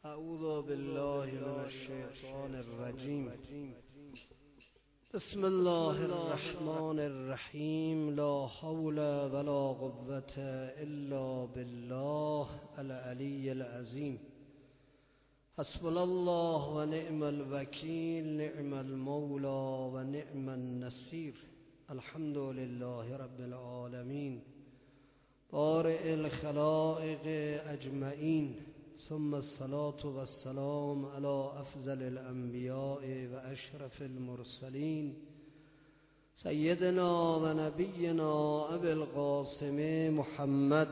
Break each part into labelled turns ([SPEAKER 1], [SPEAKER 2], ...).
[SPEAKER 1] اعوذ بالله من الشیطان الرجیم. بسم الله الرحمن الرحیم. لا حول ولا قوة الا بالله العلی العظیم. حسبنا الله و نعم الوکیل، نعم المولا و نعم النصیر. الحمد لله رب العالمین، بارئ الخلائق اجمعین، ثم الصلاة والسلام على افضل الانبیاء و اشرف المرسلین، سیدنا و نبینا ابی القاسم محمد.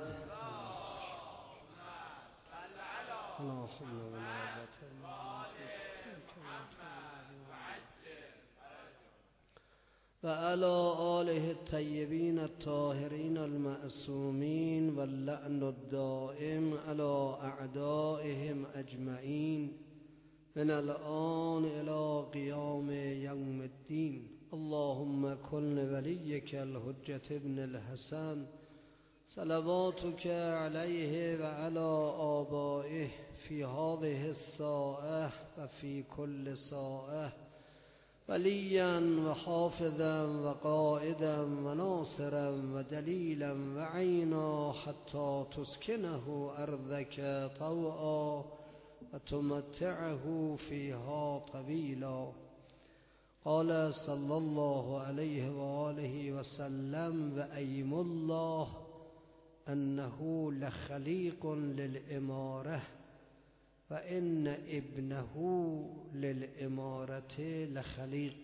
[SPEAKER 1] و علی آله الطیبین الطاهرین المعصومین، واللعن الدائم علی اعدائهم اجمعین من الآن الی قیام یوم الدین. اللهم کن ولیک الحجة ابن الحسن صلواتک علیه و علی آبائه فی هذه الساعة و فی کل ساعة، ولیا و حافظا و قائدا و ناصرا و دلیلا و عینا، حتی تسکنه ارضک طوعا و تمتعه فیها طویلا. قال صلی الله علیه و آله و سلم: و ایم الله انه لخلیق للاماره و ان ابنه للامارت لخلیق.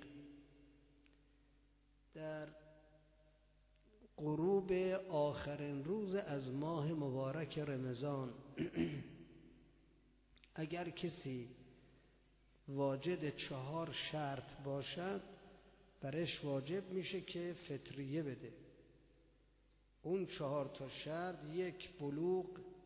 [SPEAKER 1] در غروب آخرین روز از ماه مبارک رمضان اگر کسی واجد 4 شرط باشد، برش واجب میشه که فطریه بده. اون 4 شرط: 1 بلوغ،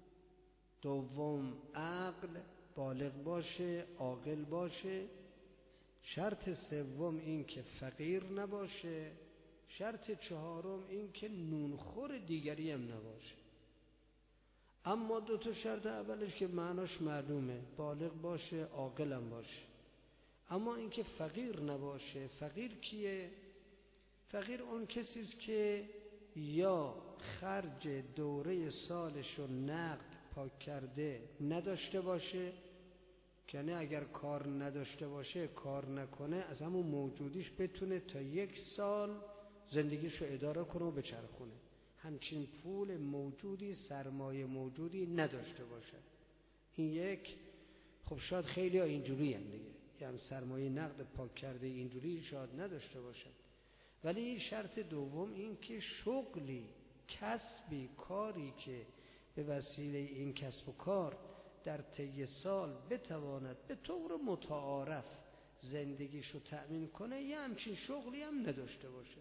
[SPEAKER 1] 2 عقل، بالغ باشه، عاقل باشه. شرط 3 این که فقیر نباشه. شرط 4 این که نونخور دیگری هم نباشه. اما 2 شرط اولش که معناش معلومه، بالغ باشه، عاقل هم باشه. اما این که فقیر نباشه. فقیر کیه؟ فقیر اون کسیست که یا خرج دوره سالشو نقد پاک کرده نداشته باشه، یعنی اگر کار نداشته باشه، کار نکنه، از همون موجودیش بتونه تا 1 سال زندگیشو اداره کنه و بچرخونه. همچین پول موجودی، سرمایه موجودی نداشته باشه. این 1. خب شاید خیلی ها اینجوری هم دیگه، یعنی سرمایه نقد پاک کرده اینجوری شاید نداشته باشن. ولی شرط 2 این که شغلی، کسبی، کاری که به وسیله این کسب و کار در طی سال بتواند به طور متعارف زندگیشو تأمین کنه، یه همچین شغلی هم نداشته باشه.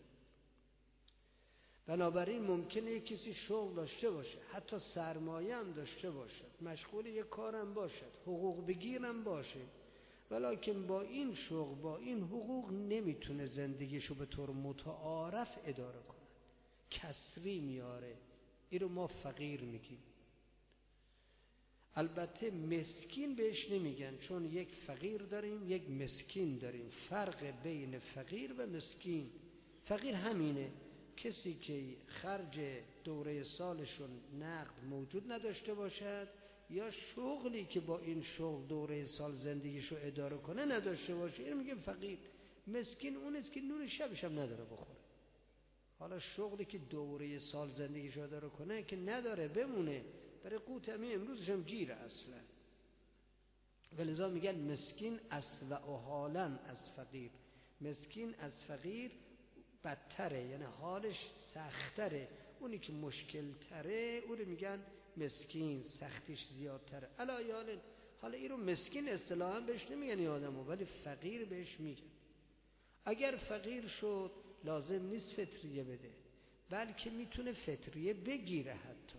[SPEAKER 1] بنابراین ممکنه یک کسی شغل داشته باشه، حتی سرمایه هم داشته باشه، مشغول یک کارم باشد، حقوق بگیرم باشه، ولیکن با این شغل، با این حقوق نمیتونه زندگیشو به طور متعارف اداره کنه، کسری میاره. این رو ما فقیر میگیم. البته مسکین بهش نمیگن، چون یک فقیر داریم، یک مسکین داریم. فرق بین فقیر و مسکین: فقیر همینه، کسی که خرج دوره سالشون نقد موجود نداشته باشد، یا شغلی که با این شغل دوره سال زندگیشو اداره کنه نداشته باشه، این میگه فقیر. مسکین اونست که نون شبش هم نداره بخوره. حالا شغلی که دوره سال زندگیشو اداره کنه که نداره، بمونه برای قوت همین امروزش هم گیره اصلا. ولذا میگن مسکین اسوأ حالا از فقیر. مسکین از فقیر بدتره، یعنی حالش سختره. اونی که مشکل تره اون رو میگن مسکین، سختیش زیادتره. حالا این رو مسکین اصطلاحاً بهش نمیگن این آدمو، ولی فقیر بهش میگن. اگر فقیر شد لازم نیست فطریه بده، بلکه میتونه فطریه بگیره حتی.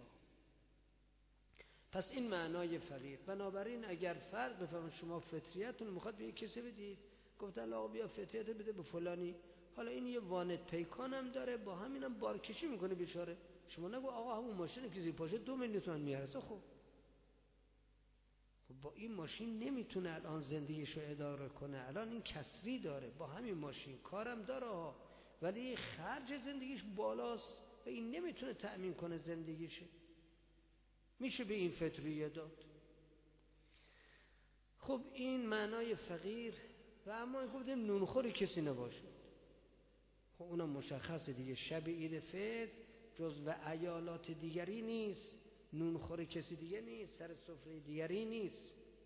[SPEAKER 1] پس این معنای فقیر. بنابراین اگر فرق بفهمید شما فطریتون میخواد به یک کسی بدید، گفتن آقا بیا فطریت بده به فلانی، حالا این یه وانت پیکان هم داره، با همینم بارکشی میکنه بیچاره. شما نگو آقا همون ماشین که زیر پاشه 2 میلیون تومان میارزه. خب با این ماشین نمیتونه الان زندگیشو اداره کنه، الان این کسری داره، با همین ماشین کارم داره ولی خرج زندگیش بالاست و این نمیتونه تأمین کنه زندگیشه، میشه به این فطریه داد. خب این معنای فقیر. و اما گفتیم نونخوری کسی نباشه، خب اونم مشخصه دیگه، شب عید فطر جزو ایالات دیگری نیست، نونخور کسی دیگه نیست، سر سفره دیگری نیست،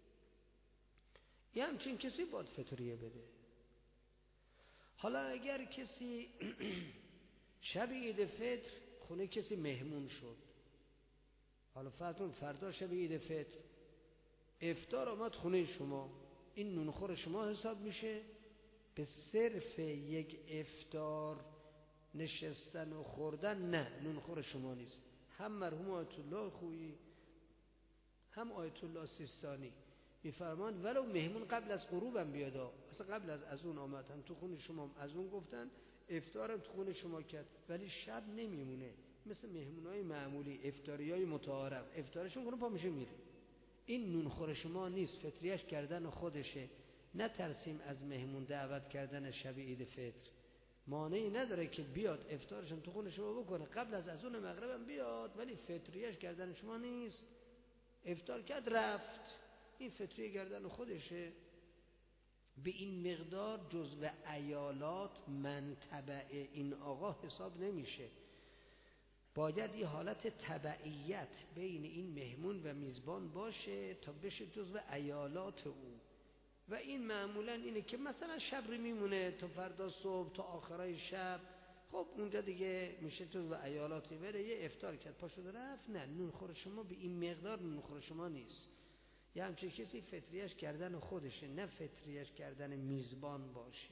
[SPEAKER 1] یه همچین کسی باید فطریه بده. حالا اگر کسی شب عید فطر خونه کسی مهمون شد، حالا فردا شب عید فطر افطار آمد خونه شما، این نونخور شما حساب میشه؟ به صرف یک افطار نشستن و خوردن نه، نونخور شما نیست. هم مرحوم آیت الله خویی هم آیت الله سیستانی میفرمان ولو مهمون قبل از غروبم بیاد، اصلا قبل از اون آمد هم تو خونه شما، از اون گفتن افطارم تو خونه شما کرد ولی شب نمیمونه، مثل مهمونای معمولی افطاریای متعارف، افطارشون کنه پا میشه میره. این نونخور شما نیست، فطریش کردن خودشه. نترسیم از مهمون دعوت کردن شب عید فطر، مانعی نداره که بیاد افطارشون تو خونه شما بکنه، قبل از اون مغربم بیاد، ولی فطریش کردن شما نیست. افطار کرد رفت، این فطریه کردن خودشه. به این مقدار جزو ایالات منطبع این آقا حساب نمیشه. باید یه حالت تبعیت بین این مهمون و میزبان باشه تا بشه جزو ایالات او. و این معمولا اینه که مثلا شب رو میمونه تا فردا صبح تا آخرای شب، خب اونجا دیگه میشه جزو ایالاتی، بره یه افطار کرد پا شد رفت، نه، نونخور شما به این مقدار نونخور شما نیست. یه همچه کسی فطریش کردن خودشه، نه فطریش کردن میزبان باشه.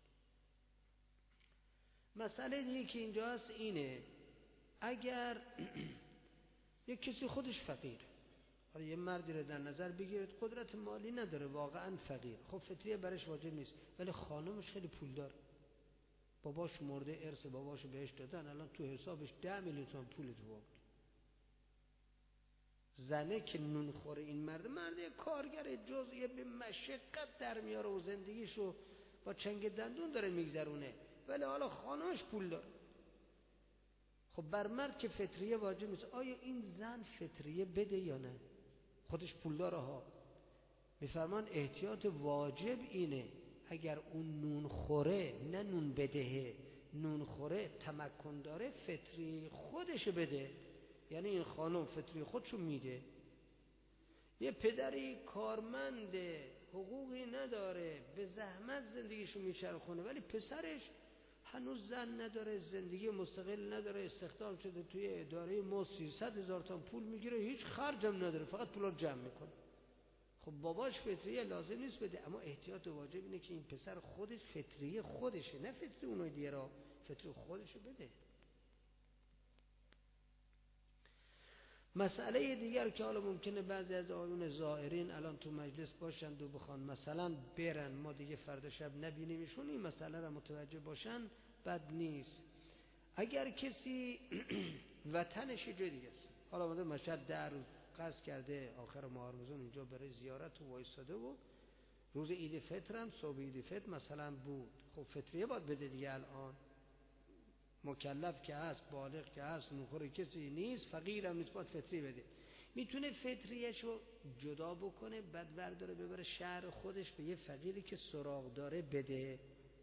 [SPEAKER 1] مسئله دیگه که اینجا هست اینه، اگر یک کسی خودش فقیر، حالا یه مردی رو در نظر بگیرید قدرت مالی نداره، واقعا فقیر، خب فطریه برش واجب نیست، ولی خانمش خیلی پولدار، باباش مرده ارث باباشو بهش دادن، الان تو حسابش 10 میلیون تومان پول تو بود. زنه که نون خوره این مرد کارگر جزئی به مشقت در میاره و زندگیشو با چنگ دندون داره میگذرونه، ولی حالا خانمش پول داره. خب بر مرد که فطریه واجب نیست، آیا این زن فطریه بده یا نه؟ خودش پول داره ها. میفرمان احتیاط واجب اینه اگر اون نون خوره، نه نون بدهه، نون خوره تمکن داره فطری خودش بده، یعنی این خانم فطری خودشو میده. یه پدری کارمند حقوقی نداره، به زحمت زندگیشو میچرخونه، ولی پسرش هنوز زن نداره، زندگی مستقل نداره، استخدام شده توی اداره ما 300,000 تومان پول میگیره، هیچ خرجم نداره، فقط پولا رو جمع میکنه. خب باباش فطریه لازم نیست بده، اما احتیاط واجب اینه که این پسر خودش فطریه خودشه، نه فطری اونای دیگه را، فطری خودشو بده. مسئله دیگر که حالا ممکنه بعضی از آیون زائرین الان تو مجلس باشند و بخوان مثلا برن، ما دیگه فردا شب نبینیمشون، این مسئله را متوجه باشن بد نیست. اگر کسی وطنش جای دیگه است، حالا اومده مشهد 10 روز قصد کرده آخر ماه رمضان اینجا برای زیارت و وایساده و روز عید فطر هم صبح عید فطر مثلا بود، خب فطریه باید بده دیگه. الان مکلف که هست، بالغ که هست، نوخور کسی نیست، فقیر هم نیست، باید فطری بده. میتونه فطریشو جدا بکنه، بعد برداره ببره شهر خودش به یه فقیری که سراغ داره بده.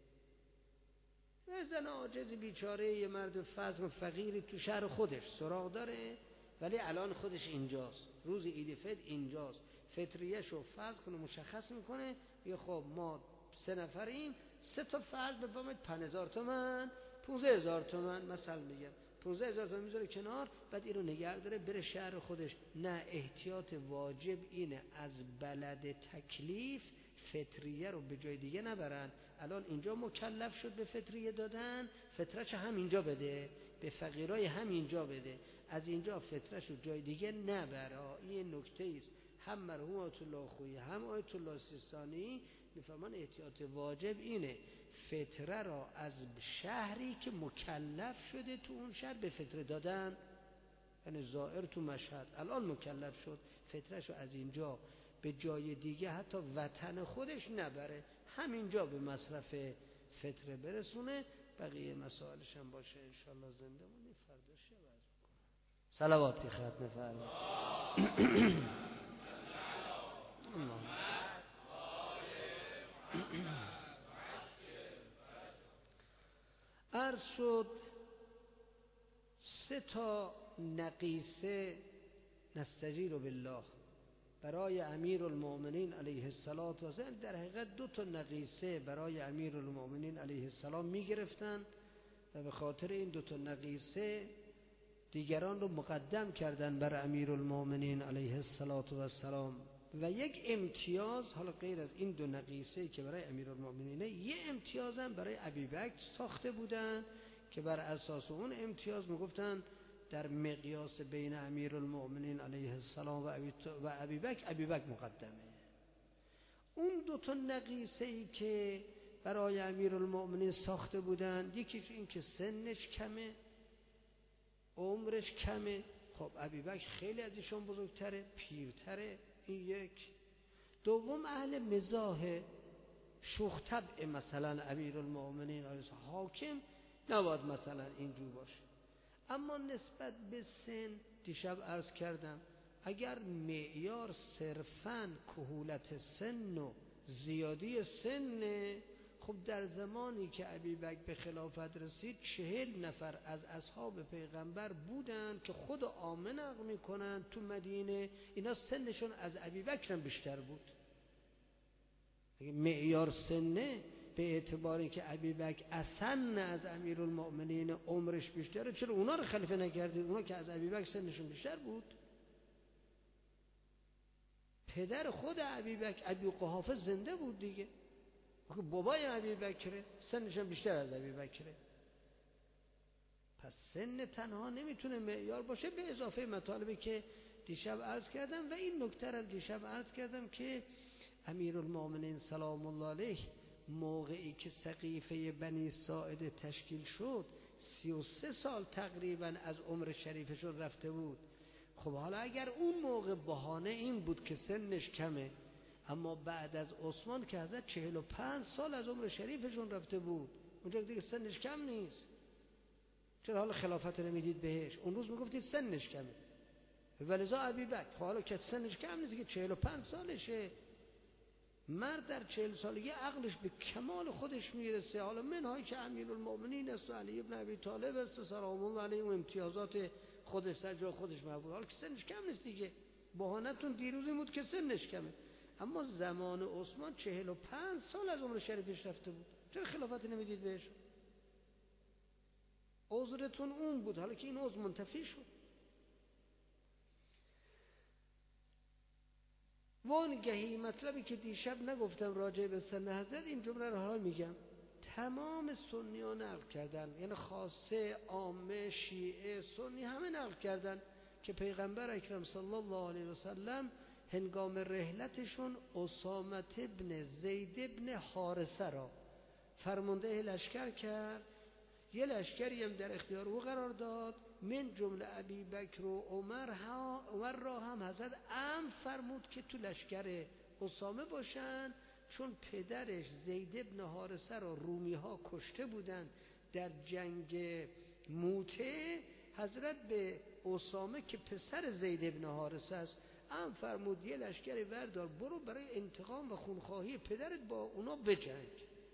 [SPEAKER 1] زن عاجز بیچاره، یه مرد فقر فقیری تو شهر خودش سراغ داره ولی الان خودش اینجاست، روز عید فطر اینجاست، فطریشو فرض کنه مشخص میکنه، یه خب ما 3 نفریم، 3 تا فرد بفهمید 5000 تومان، 15000 تومان مثلا میگم، 15000 تومان میذاره کنار، بعد اینو نگه داره بره شهر خودش. نه، احتیاط واجب اینه از بلد تکلیف فطریه رو به جای دیگه نبرن. الان اینجا مکلف شد به فطریه دادن، فطرش هم اینجا بده، به فقیرای هم اینجا بده، از اینجا فطرش رو جای دیگه نبره. این نکته است. هم مرحوم آیت الله خویی هم آیت الله سیستانی میفرمان احتیاط واجب اینه فطره را از شهری که مکلف شده تو اون شهر به فطره دادن، یعنی زائر تو مشهد الان مکلف شد، فطرش رو از اینجا به جای دیگه حتی وطن خودش نبره، همینجا به مصرف فطره برسونه. بقیه مسائلش هم باشه انشالله زنده مونی فردا شب عرض میکنم. صلواتی ختم فرمایید. عرض شد 3 نقیصه نستجیر بالله برای امیرالمؤمنین علیه السلام و سلام، در حقیقت 2 نقیصه برای امیرالمؤمنین علیه السلام میگرفتن و به خاطر این 2 نقیصه دیگران رو مقدم کردن بر امیرالمؤمنین علیه السلام. و یک امتیاز، حالا غیر از این 2 نقیصه که برای امیرالمؤمنین، یه امتیاز هم برای ابیبکر ساخته بودن که بر اساس اون امتیاز میگفتن در مقیاس بین امیرالمؤمنین علیه السلام و ابیبکر مقدمه. اون 2 نقیصه ای که برای امیرالمؤمنین ساخته بودن، یکیش این که سنش کمه، عمرش کمه. خب ابیبکر خیلی از ایشون بزرگتره، پیرتره، این یک. دوم اهل مزاح، شوخ طبع مثلا امیرالمؤمنین علیه السلام، حاکم نباید مثلا اینجور باشه. اما نسبت به سن دیشب عرض کردم اگر معیار صرفاً کهولت سن و زیادی سن، خب در زمانی که ابیبکر به خلافت رسید 40 نفر از اصحاب پیغمبر بودن که خود عامه نقل میکنن تو مدینه اینا سنشون از ابیبکر هم بیشتر بود. اگه معیار سنه به اعتباری که ابیبکر اسن از امیرالمؤمنین عمرش بیشتره، چرا اونا رو خلیفه نکردید؟ اونا که از ابیبکر سنشون بیشتر بود. پدر خود ابیبکر ابی قحافه زنده بود دیگه، بابای ابیبکر سنش بیشتر از ابیبکره. پس سن تنها نمیتونه معیار باشه، به اضافه مطالبی که دیشب عرض کردم. و این نکته رو دیشب عرض کردم که امیرالمؤمنین سلام الله علیه موقعی که سقیفه بنی ساعده تشکیل شد 33 سال تقریبا از عمر شریفشون رفته بود. خب حالا اگر اون موقع بهانه این بود که سنش کمه، اما بعد از عثمان که حضرت 45 سال از عمر شریفشون رفته بود، اونجا دیگه سنش کم نیست، چرا حالا خلافت نمیدید بهش؟ اون روز میگفتید سنش کمه. ولذا ابیبکر حالا که سنش کم نیست که 45 سالشه، مرد در 40 سالگی عقلش به کمال خودش میرسه. حالا منهای که امیرالمؤمنین است و علی ابن ابی طالب است سلام الله علیه و امتیازات خودش در جای خودش محفوظ، حالا که سنش کم نیست دیگه. بهانتون دیروزی بود که سنش کمه، اما زمان عثمان 45 سال از عمر شریفش رفته بود، چرا خلافت نمیدید بهش؟ عذرتون اون بود، حالا که این عذر منتفی شد. وانگهی مطلبی که دیشب نگفتم راجع به سن حضرت، این جمله رو حالا میگم. تمام سنیان نقل کردن، یعنی خاصه عامه شیعه سنی همه نقل کردن که پیغمبر اکرم صلی الله علیه و سلم هنگام رحلتشون اسامه ابن زید ابن حارثه را فرمانده لشکر کرد. یه لشکری هم در اختیار او قرار داد، من جمله ابی بکر و عمر را هم حضرت امر فرمود که تو لشکر اسامه باشن، چون پدرش زید ابن حارثه را رومی ها کشته بودند در جنگ موته. حضرت به اسامه که پسر زید ابن حارثه است امر فرمود یه لشکری بردار، برو برای انتقام و خونخواهی پدرت با اونا بجنگ.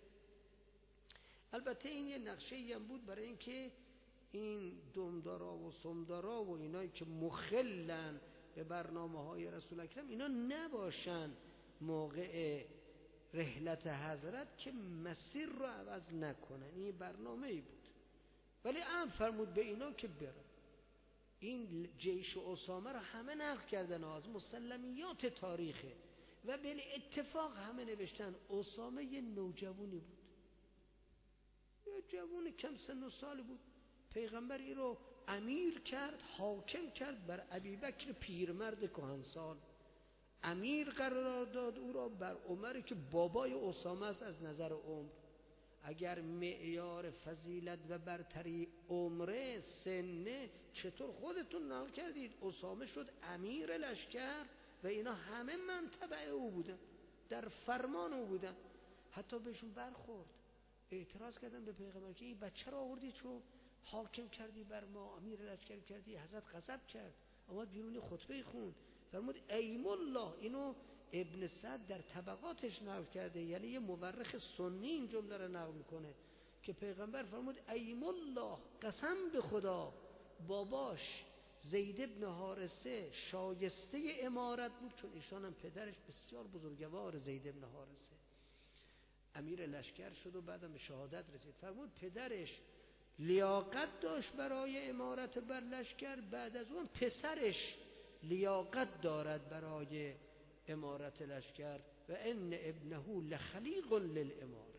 [SPEAKER 1] البته این یه نقشه‌ای هم بود برای اینکه این دمدارا و سمدارا و اینایی که مخلن به برنامه‌های رسول اکرم اینا نباشن موقع رحلت حضرت که مسیر رو عوض نکنن. این برنامه‌ای بود، ولی امر فرمود به اینا که برن. این جیش اسامه رو همه نقل کردن، از مسلمیات تاریخه و به اتفاق همه نوشتن اسامه یه نوجوانی بود، یه جوان کم سن و سال بود. پیغمبر این رو امیر کرد، حاکم کرد بر ابیبکر پیرمرد کهنسال، امیر قرار داد او را بر عمر که بابای اسامه است از نظر عمر. اگر معیار فضیلت و برتری عمره سنه، چطور خودتون نقل کردید اسامه شد امیر لشکر و اینا همه منتبع او بودن، در فرمان او بودن. حتی بهشون برخورد، اعتراض کردن به پیغمبر که این بچه رو آوردی تو حاکم کردی بر ما، امیر لشکر کردی. حضرت غضب کرد، آمد بیرون خطبه خوند، فرمود ایم الله. اینو ابن سعد در طبقاتش نقل کرده، یعنی یه مورخ سنی این جمله رو نقل میکنه که پیغمبر فرمود ایم الله، قسم به خدا باباش زید ابن حارثه شایسته امارت بود، چون ایشان هم پدرش بسیار بزرگوار زید ابن حارثه امیر لشکر شد و بعدم به شهادت رسید. فرمود پدرش لیاقت داشت برای امارت بر لشکر، بعد از اون پسرش لیاقت دارد برای امارت لشکر و ان ابنه لخلیق للاماره.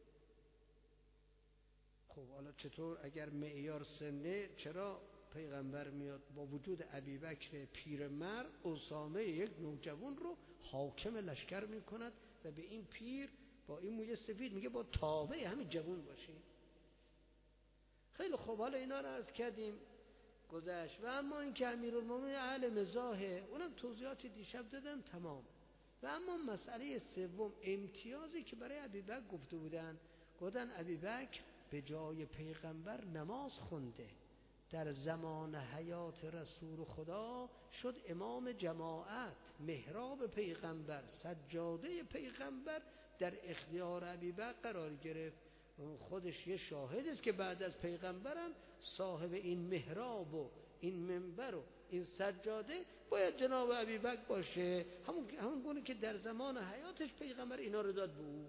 [SPEAKER 1] خب حالا چطور اگر معیار سنه، چرا پیغمبر میاد با وجود ابوبکر پیرمرد اسامه یک نوجوان رو حاکم لشکر میکند و به این پیر با این موی سفید میگه با تابع همین جوان باشی؟ خیلی خوب، حالا اینا رو عرض کردیم گذشت. و اما این که امیرالمومنین اهل مزاحه، اونم توضیحاتی دیشب دادم تمام. و اما مسئله سوم، امتیازی که برای ابوبکر گفته بودن، گفتن ابوبکر به جای پیغمبر نماز خونده، در زمان حیات رسول خدا شد امام جماعت، محراب پیغمبر، سجاده پیغمبر در اختیار ابوبکر قرار گرفت. خودش یه شاهد است که بعد از پیغمبرم صاحب این محراب و این منبر و این سجاده باید جناب ابوبکر باشه، همون گونه که در زمان حیاتش پیغمبر اینا رو داد به او.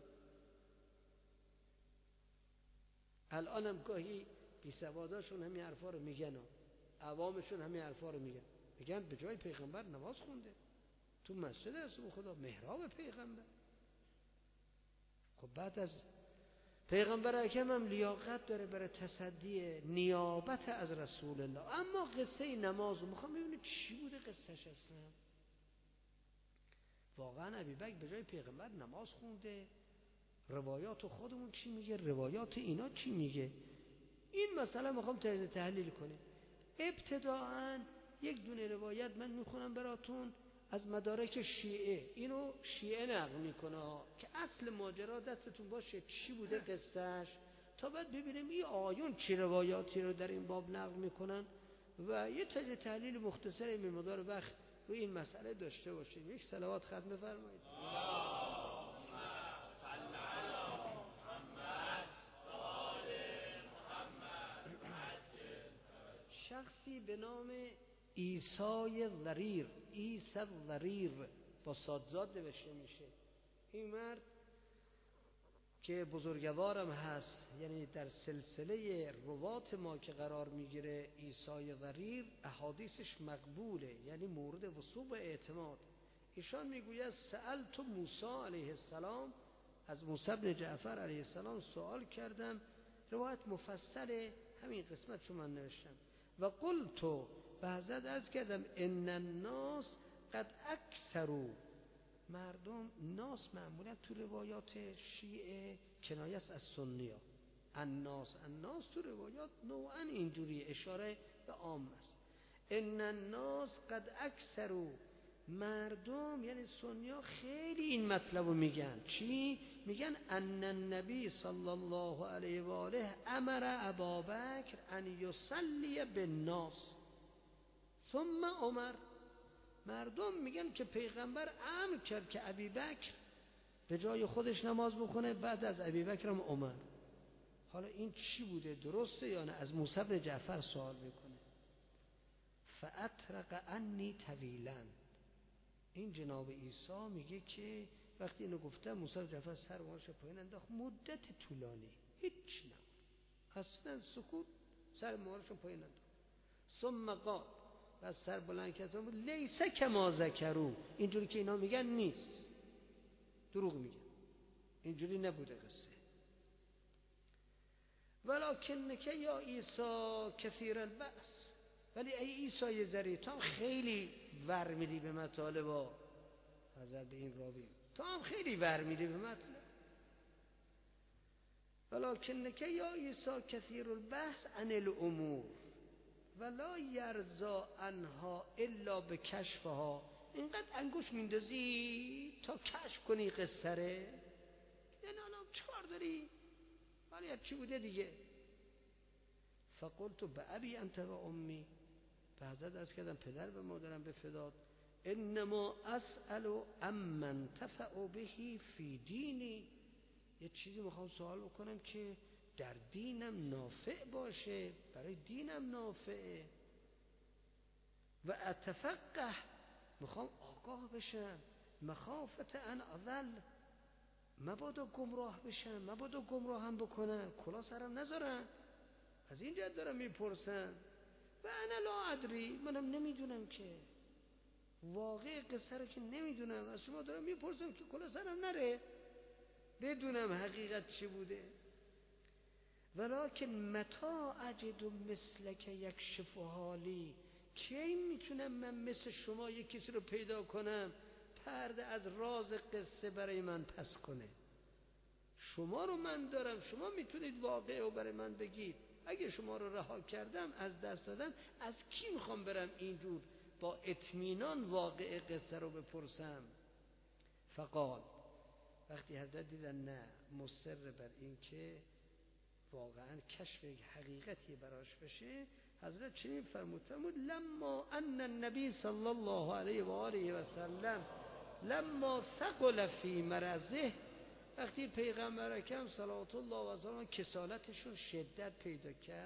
[SPEAKER 1] الانم گاهی بی سواداشون همین حرفا رو میگن و عوامشون همین حرفا رو میگن به جای پیغمبر نماز خونده تو مسجد رسول خدا، محراب پیغمبر. خب بعد از پیغمبر اکرم هم لیاقت داره برای تصدی نیابت از رسول الله. اما قصه نماز رو میخوام ببینید چی بوده قصهش اصلا. واقعا ابوبکر به جای پیغمبر نماز خونده؟ روایات خودمون چی میگه؟ روایات اینا چی میگه؟ این مسئله میخوام تحلیل کنیم. ابتداعا یک دونه روایت من میخونم براتون از مدارک شیعه، اینو شیعه نقل میکنه که اصل ماجرا دستتون باشه چی بوده قصهش، تا بعد ببینیم این آیون چی روایاتی رو در این باب نقل میکنن و یه تحلیل مختصر مقدار وقت روی این مسئله داشته باشیم. یک صلوات ختم بفرمایید. شخصی به نام عیسی ضریر، عیسی ضریر با صادزاد نوشته میشه. این مرد که بزرگوارم هست، یعنی در سلسله روات ما که قرار میگیره، عیسی ضریر احادیثش مقبوله، یعنی مورد وثوق و اعتماد. ایشان میگوید سألت موسی علیه السلام، از موسی بن جعفر علیه السلام سوال کردم. روایت مفصله، همین قسمت شما نوشتم. و قلت، و حضرت عرض کردم ان الناس قد اکثروا، مردم، ناس معمولا تو روایات شیعه کنایه است از سنی‌ها. الناس تو روایات نوعا اینجوری اشاره به عام است. ان الناس قد اکثروا، مردم یعنی سنی‌ها خیلی این مطلب رو میگن. چی میگن؟ ان النبی صلی الله علیه و آله امر ابابکر ان یصلی بالناس ثم عمر. مردم میگن که پیغمبر امر کرد که ابوبکر به جای خودش نماز بخونه، بعد از ابوبکر هم عمر. حالا این چی بوده؟ درسته یا نه؟ از موسی بن جعفر سوال میکنه. فاطرق عنی طویلا، این جناب عیسی میگه که وقتی اینو گفتم موسی بن جعفر سر مارش پایین انداخت، مدت طولانی هیچ نبود، اصلا سکوت، سر مارش پایین انداخت. ثم قال، و سر بلند کرد لیس کما ذکروا، اینجوری که اینا میگن نیست، دروغ میگن، اینجوری نبوده قصه. ولکنک یا عیسی کثیر البأس، ولی ای عیسی ضریر، تو هم خیلی ور میدی به مطالب. حضرت این راوی تو هم خیلی ور میدی به مطلب. ولکنک یا عیسی کثیر البحث عن الامور ولا یرضا عنها الا بکشفها اینقدر انگوش میندازی تا کشف کنی قصه ره، یعنی حالا چه کار داری؟ ولی چی بوده دیگه؟ فقلت بأبی انت و امی، به حضرت عرض کردم پدر به مادرم به فدات، انما اسأل امن تفع بهی فی دینی، یه چیزی میخوام سوال بکنم که در دینم نافع باشه، برای دینم نافعه. و اتفقه، میخوام آگاه بشم، مخافت ان اضل، مبادا گمراه بشم، مبادا گمراهم بکنن، کلا سرم نذارن. از این جهت دارم میپرسم. و انا لا ادری، منم نمیدونم که، واقع قصه رو که نمیدونم، از شما دارم میپرسم که کلا سرم نره، بدونم حقیقت چی بوده. ولکن متا اجد مثلک یکشف حالی، کی میتونم من مثل شما یک کسی رو پیدا کنم پرده از راز قصه برای من پس کنه؟ شما رو من دارم، شما میتونید واقعه رو برای من بگید. اگه شما رو رها کردم، از دست دادم، از کی میخوام برم اینجور با اطمینان واقعه قصه رو بپرسم؟ فقال، وقتی حضرت دیدن نه مصر بر این که واقعا کشف حقیقتی براش بشه، حضرت چنین فرمود لما ان النبی صلی الله علیه و آله و سلم لما ثقل فی مرضه، وقتی پیغمبر اکرم صلوات الله و سلامه کسالتشون شدت پیدا کرد.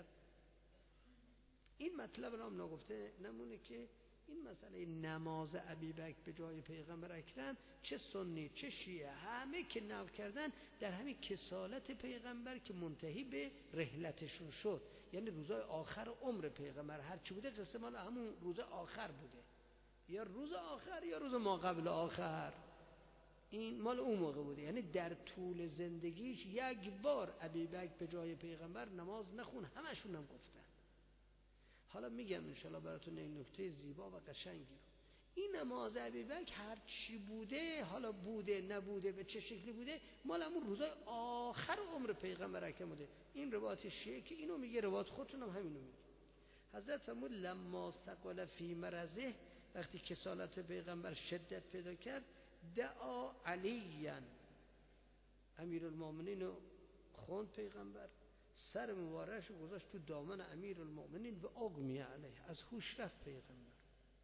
[SPEAKER 1] این مطلب رو نگفته نمونه که این مسئله نماز ابیبکر به جای پیغمبر اکرم، چه سنی چه شیعه همه که نقل کردن در همین کسالت پیغمبر که منتهی به رحلتشون شد، یعنی روزای آخر عمر پیغمبر هر چی بوده قصه مال همون روز آخر بوده، یا روز آخر یا روز ما قبل آخر، این مال اون موقع بوده. یعنی در طول زندگیش یک بار ابیبکر به جای پیغمبر نماز نخون، همشون هم گفتن. حالا میگم انشالله براتون این نکته زیبا و قشنگی رو. این نماز ابیبکر هر چی بوده، حالا بوده نبوده به چه شکلی بوده، مال همون روزای آخر عمر پیغمبر اکرم بوده. این روایت شیعه که اینو میگه، روایت خودتون هم همینو میگه. حضرت فرمود لما ثقل فی مرضه، وقتی کسالت پیغمبر شدت پیدا کرد، دعا علیاً، امیرالمومنین رو خوند پیغمبر، سر مبارکش گذاشت تو دامن امیرالمومنین و اغمی علیه، از هوش رفت پیغمبر.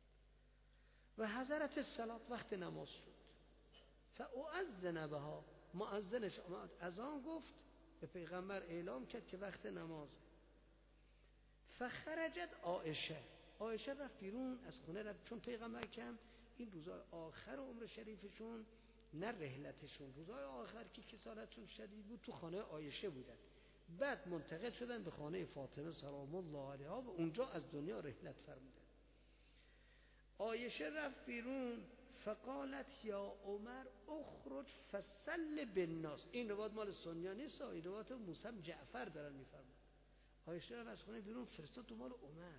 [SPEAKER 1] و حضرت الصلاة، وقت نماز شد، فاؤذن بها، مؤذنش آمد اذان گفت، به پیغمبر اعلام کرد که وقت نماز. فخرجت عایشه رفت بیرون از خونه رفت، چون پیغمبر کم این روزای آخر عمر شریفشون، نه رحلتشون، روزای آخر که کسالتشون شدید بود، تو خانه عایشه بودن، بعد منتقل شدن به خانه فاطمه سلام الله علیها و اونجا از دنیا رحلت فرمودن. عایشه رفت بیرون، فقالت یا عمر اخرج فصل بالناس. این روایت مال سنیان نیست، این روایت موسی جعفر دارن میفرمایند. عایشه رفت از خانه بیرون، فرستاد دنبال عمر،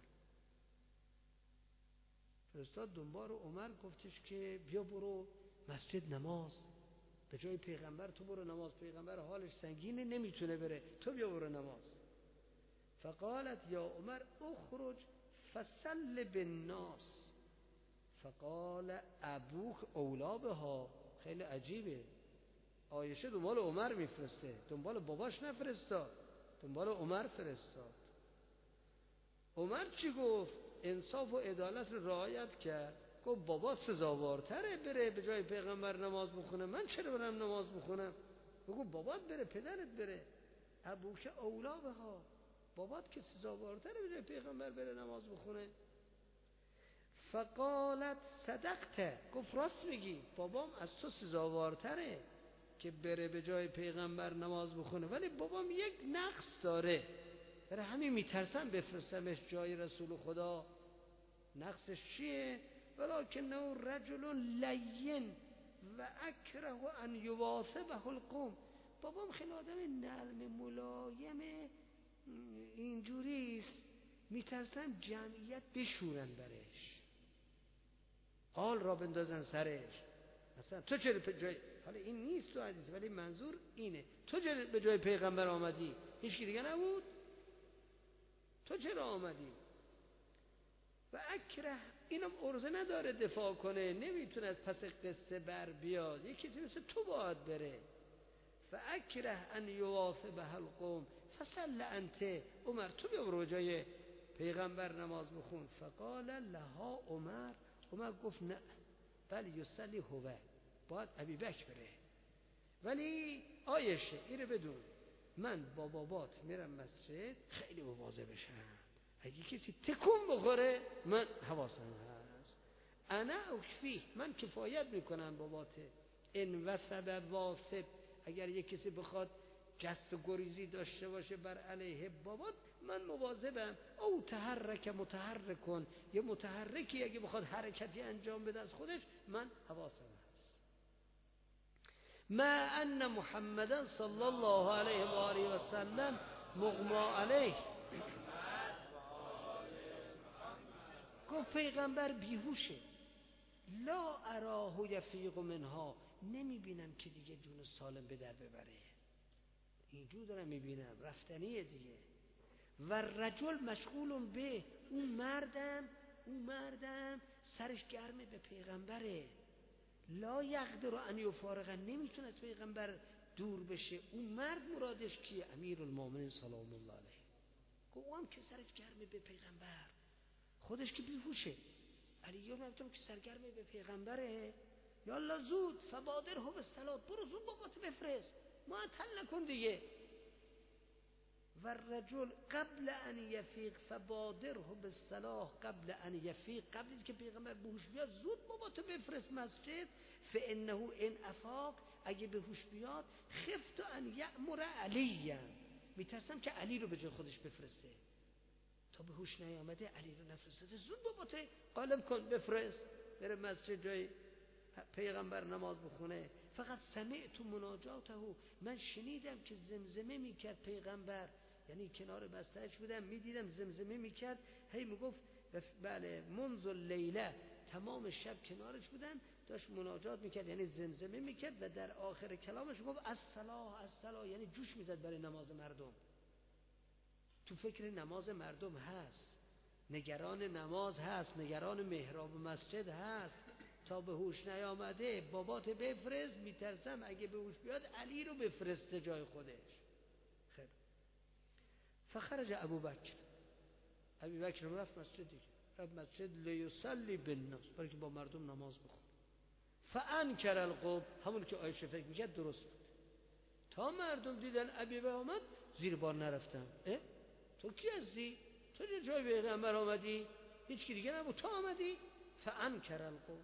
[SPEAKER 1] فرستاد دنبال عمر، گفتش که بیا برو مسجد نماز، به جای پیغمبر تو برو نماز، پیغمبر حالش سنگینه نمیتونه بره، تو بیا برو نماز. فقالت یا عمر اخرج فصل بالناس، فقال ابوک اولا بها. خیلی عجیبه، عایشه دنبال عمر میفرسته، دنبال باباش نفرستاد، دنبال عمر فرستاد. عمر چی گفت؟ انصاف و عدالت رو رعایت کرد، گفت بابا سزاوارتره بره به جای پیغمبر نماز بخونه، من چرا برم نماز بخونم؟ بگو بابات بره، پدرت بره. ابوک اولا بها، بابات که سزاوارتره به جای پیغمبر بره نماز بخونه. فقالت صدقت، گفت راست میگی، بابام از تو سزاوارتره که بره به جای پیغمبر نماز بخونه، ولی بابام یک نقص داره، برای همین میترسم بفرستمش جای رسول خدا. نقصش چیه؟ ولکنه رجل لین و اکره ان یواثبه القوم. بابام خیلی آدم نرم ملایم اینجوریست، میترسم جمعیت بشورن برش، آل را بندازن سرش. مثلا تو چرا به جای، حالا این نیست تو حدیث ولی منظور اینه، تو چرا به جای پیغمبر آمدی؟ هیچ کی دیگه نبود، تو چرا آمدی؟ و اکره، اینم ارزه نداره دفاع کنه، نمیتونه از پس قصه بر بیاد، یکی مثل تو باید بره. فاکره ان یواثبها القوم فصل انت، عمر تو بیا برو جای پیغمبر نماز بخون. فقال لها عمر گفت نه، بل یصلی هو، باید ابوبکر بره. ولی عایشه اینو بدون، من با بابات میرم مسجد، خیلی مواظب بشم، اگه کسی تکون بخوره من حواسم هست. انا اکفی، من کفایت میکنم باباته. ان وثب واثب، اگر یک کسی بخواد جست و گریزی داشته باشه بر علیه بابات، من مواظبم. او تحرک متحرک کن، یه متحرکی اگه بخواد حرکتی انجام بده از خودش، من حواسم هست. ما ان محمدا صلی الله علیه و آله و سلم مغمى علیه، گفت پیغمبر بیهوشه. لا اراه یفیق منها، نمیبینم که دیگه جون سالم به در ببره، اینجور دارم میبینم، رفتنیه دیگه. و رجل مشغول به، اون مردم سرش گرمه به پیغمبره. لا یقدر ان یفارق، نمیتونه از پیغمبر دور بشه. اون مرد مرادش کیه؟ امیرالمومنین سلام الله علیه. او هم که سرش گرمه به پیغمبر، خودش که بیهوشه. علی نمیتونم که سرگرمه به پیغمبره. یالا زود فبادره بالصلاة، برو زود بابات بفرست، معطل نکن دیگه. و رجل قبل ان یفیق فبادره بالصلاة، قبل ان یفیق، قبل از که پیغمبر به هوش بیاد زود باباتو بفرست مسجد. فانه ان افاق، اگه به هوش بیاد، خفت ان یأمر علی، میترسم که علی رو به جای خودش بفرسته. تا به هوش نیامده علی رو نفرسته، زود باباتو قالب کن بفرست بره مسجد جای پیغمبر نماز بخونه. فقط سمعت مناجاته، من شنیدم که زمزمه میکرد پیغمبر، یعنی کنار بسترش بودم میدیدم زمزمه میکرد، هی میگفت بله منذ اللیله، تمام شب کنارش بودم داشت مناجات میکرد، یعنی زمزمه میکرد و در آخر کلامش گفت الصلاة، یعنی جوش میزد برای نماز مردم، تو فکر نماز مردم هست، نگران نماز هست، نگران محراب مسجد هست. تا به هوش نیامده بابات بفرست، میترسم اگه به هوش بیاد علی رو بفرسته جای خودش. خیر. فخرج ابوبکر رفت مسجد دیگه، رفت مسجد لیصلی بالناس، برای که با مردم نماز بخونه. فانکر القوم، همون که عایشه فکر میکرد درست بود. تا مردم دیدن ابوبکر آمد زیر بار نرفتن. تو کی هستی؟ تو جای پیغمبر آمدی؟ هیچ کی دیگه نبود، تو آمدی؟ فانکر القوم.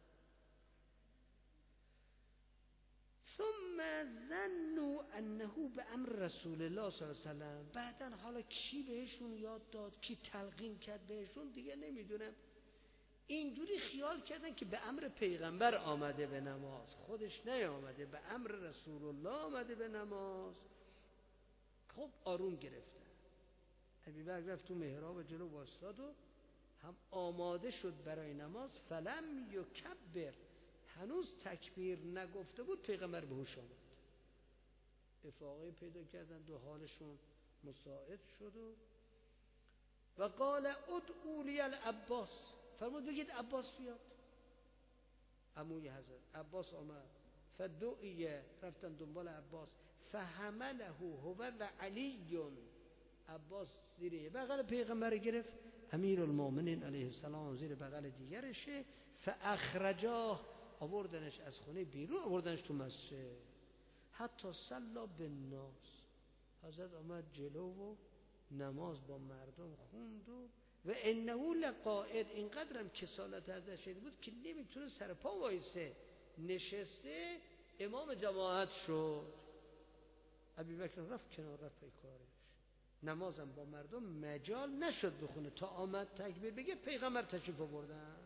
[SPEAKER 1] ثم ظنوا انه بامر رسول الله صلی الله علیه و سلم، بعدن حالا کی بهشون یاد داد، کی تلقین کرد بهشون دیگه نمیدونم، اینجوری خیال کردن که به امر پیغمبر آمده به نماز، خودش نیامده، به امر رسول الله آمده به نماز. خب آروم گرفتن. ابوبکر رفت تو محراب جلو واسطاد و هم آماده شد برای نماز. فلم یکبر، هنوز تکبیر نگفته بود پیغمبر به هوش آمد، افاقه پیدا کردن، دو حالشون مساعد شد و قال ادعوا لی العباس، فرمود بگید عباس بیاد. عموی حضرت عباس آمد. فدعیه، رفتن دنبال عباس. فحمله هو و علی، عباس زیر بغل پیغمبر گرفت، امیرالمومنین علیه السلام زیر بغل دیگرشه. فاخرجاه، آوردنش از خونه بیرون، آوردنش تو مسجد. حتی صلی بالناس، حضرت آمد جلو و نماز با مردم خوند و انه لقائد، اینقدرم کسالت ازش شده بود که نمیتونه سر پا وایسه، نشسته امام جماعت شد. ابوبکر رفت کنار، رفت پی کارش، نمازم با مردم مجال نشد بخونه تا آمد تکبیر بگه پیغمبر تشریف آوردن.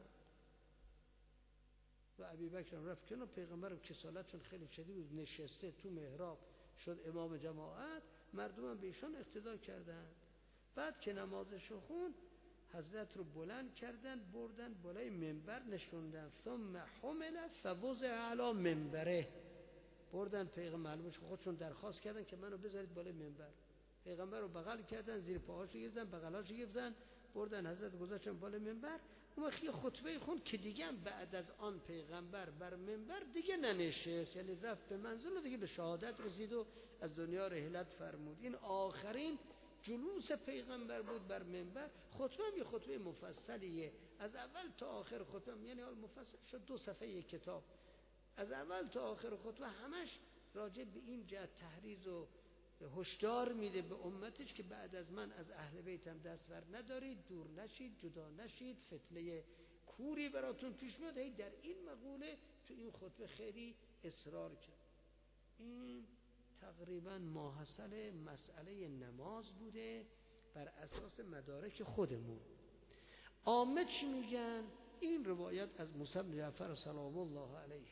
[SPEAKER 1] و ابوبکر رفت کنار، پیغمبر کسالتشون خیلی شدید بود، نشسته تو محراب شد امام جماعت، مردم هم به ایشان اقتدا کردن. بعد که نمازشو خوند، حضرت رو بلند کردن بردن بالای منبر نشوندن. ثم حمل فوضع علی منبره، بردن پیغمبر، خودشون درخواست کردن که منو بذارید بالای منبر. پیغمبر رو بغل کردن، زیر پاهاش گرفتن، بغلاش گرفتن، بردن حضرت گذاشتن بالا منبر. اون وقت یه خطبه خوند که دیگه هم بعد از آن پیغمبر بر منبر دیگه ننشست، یعنی رفت به منزل و دیگه به شهادت رسید و از دنیا رحلت فرمود. این آخرین جلوس پیغمبر بود بر منبر. خطبه هم یه خطبه مفصلیه، از اول تا آخر خطبه، یعنی حال مفصل شد 2 صفحه یک کتاب، از اول تا آخر خطبه همش راجع به این جهت تحریض و هشدار میده به امتش که بعد از من از اهل بیتم دست ور ندارید، دور نشید، جدا نشید، فتنه کوری براتون پیش میاد. در این مقوله تو این خطبه خیلی اصرار کرد. این تقریبا ماحصل مسئله نماز بوده بر اساس مدارک خودمون. عامه چی میگن؟ این روایت از موسی بن جعفر سلام الله علیه.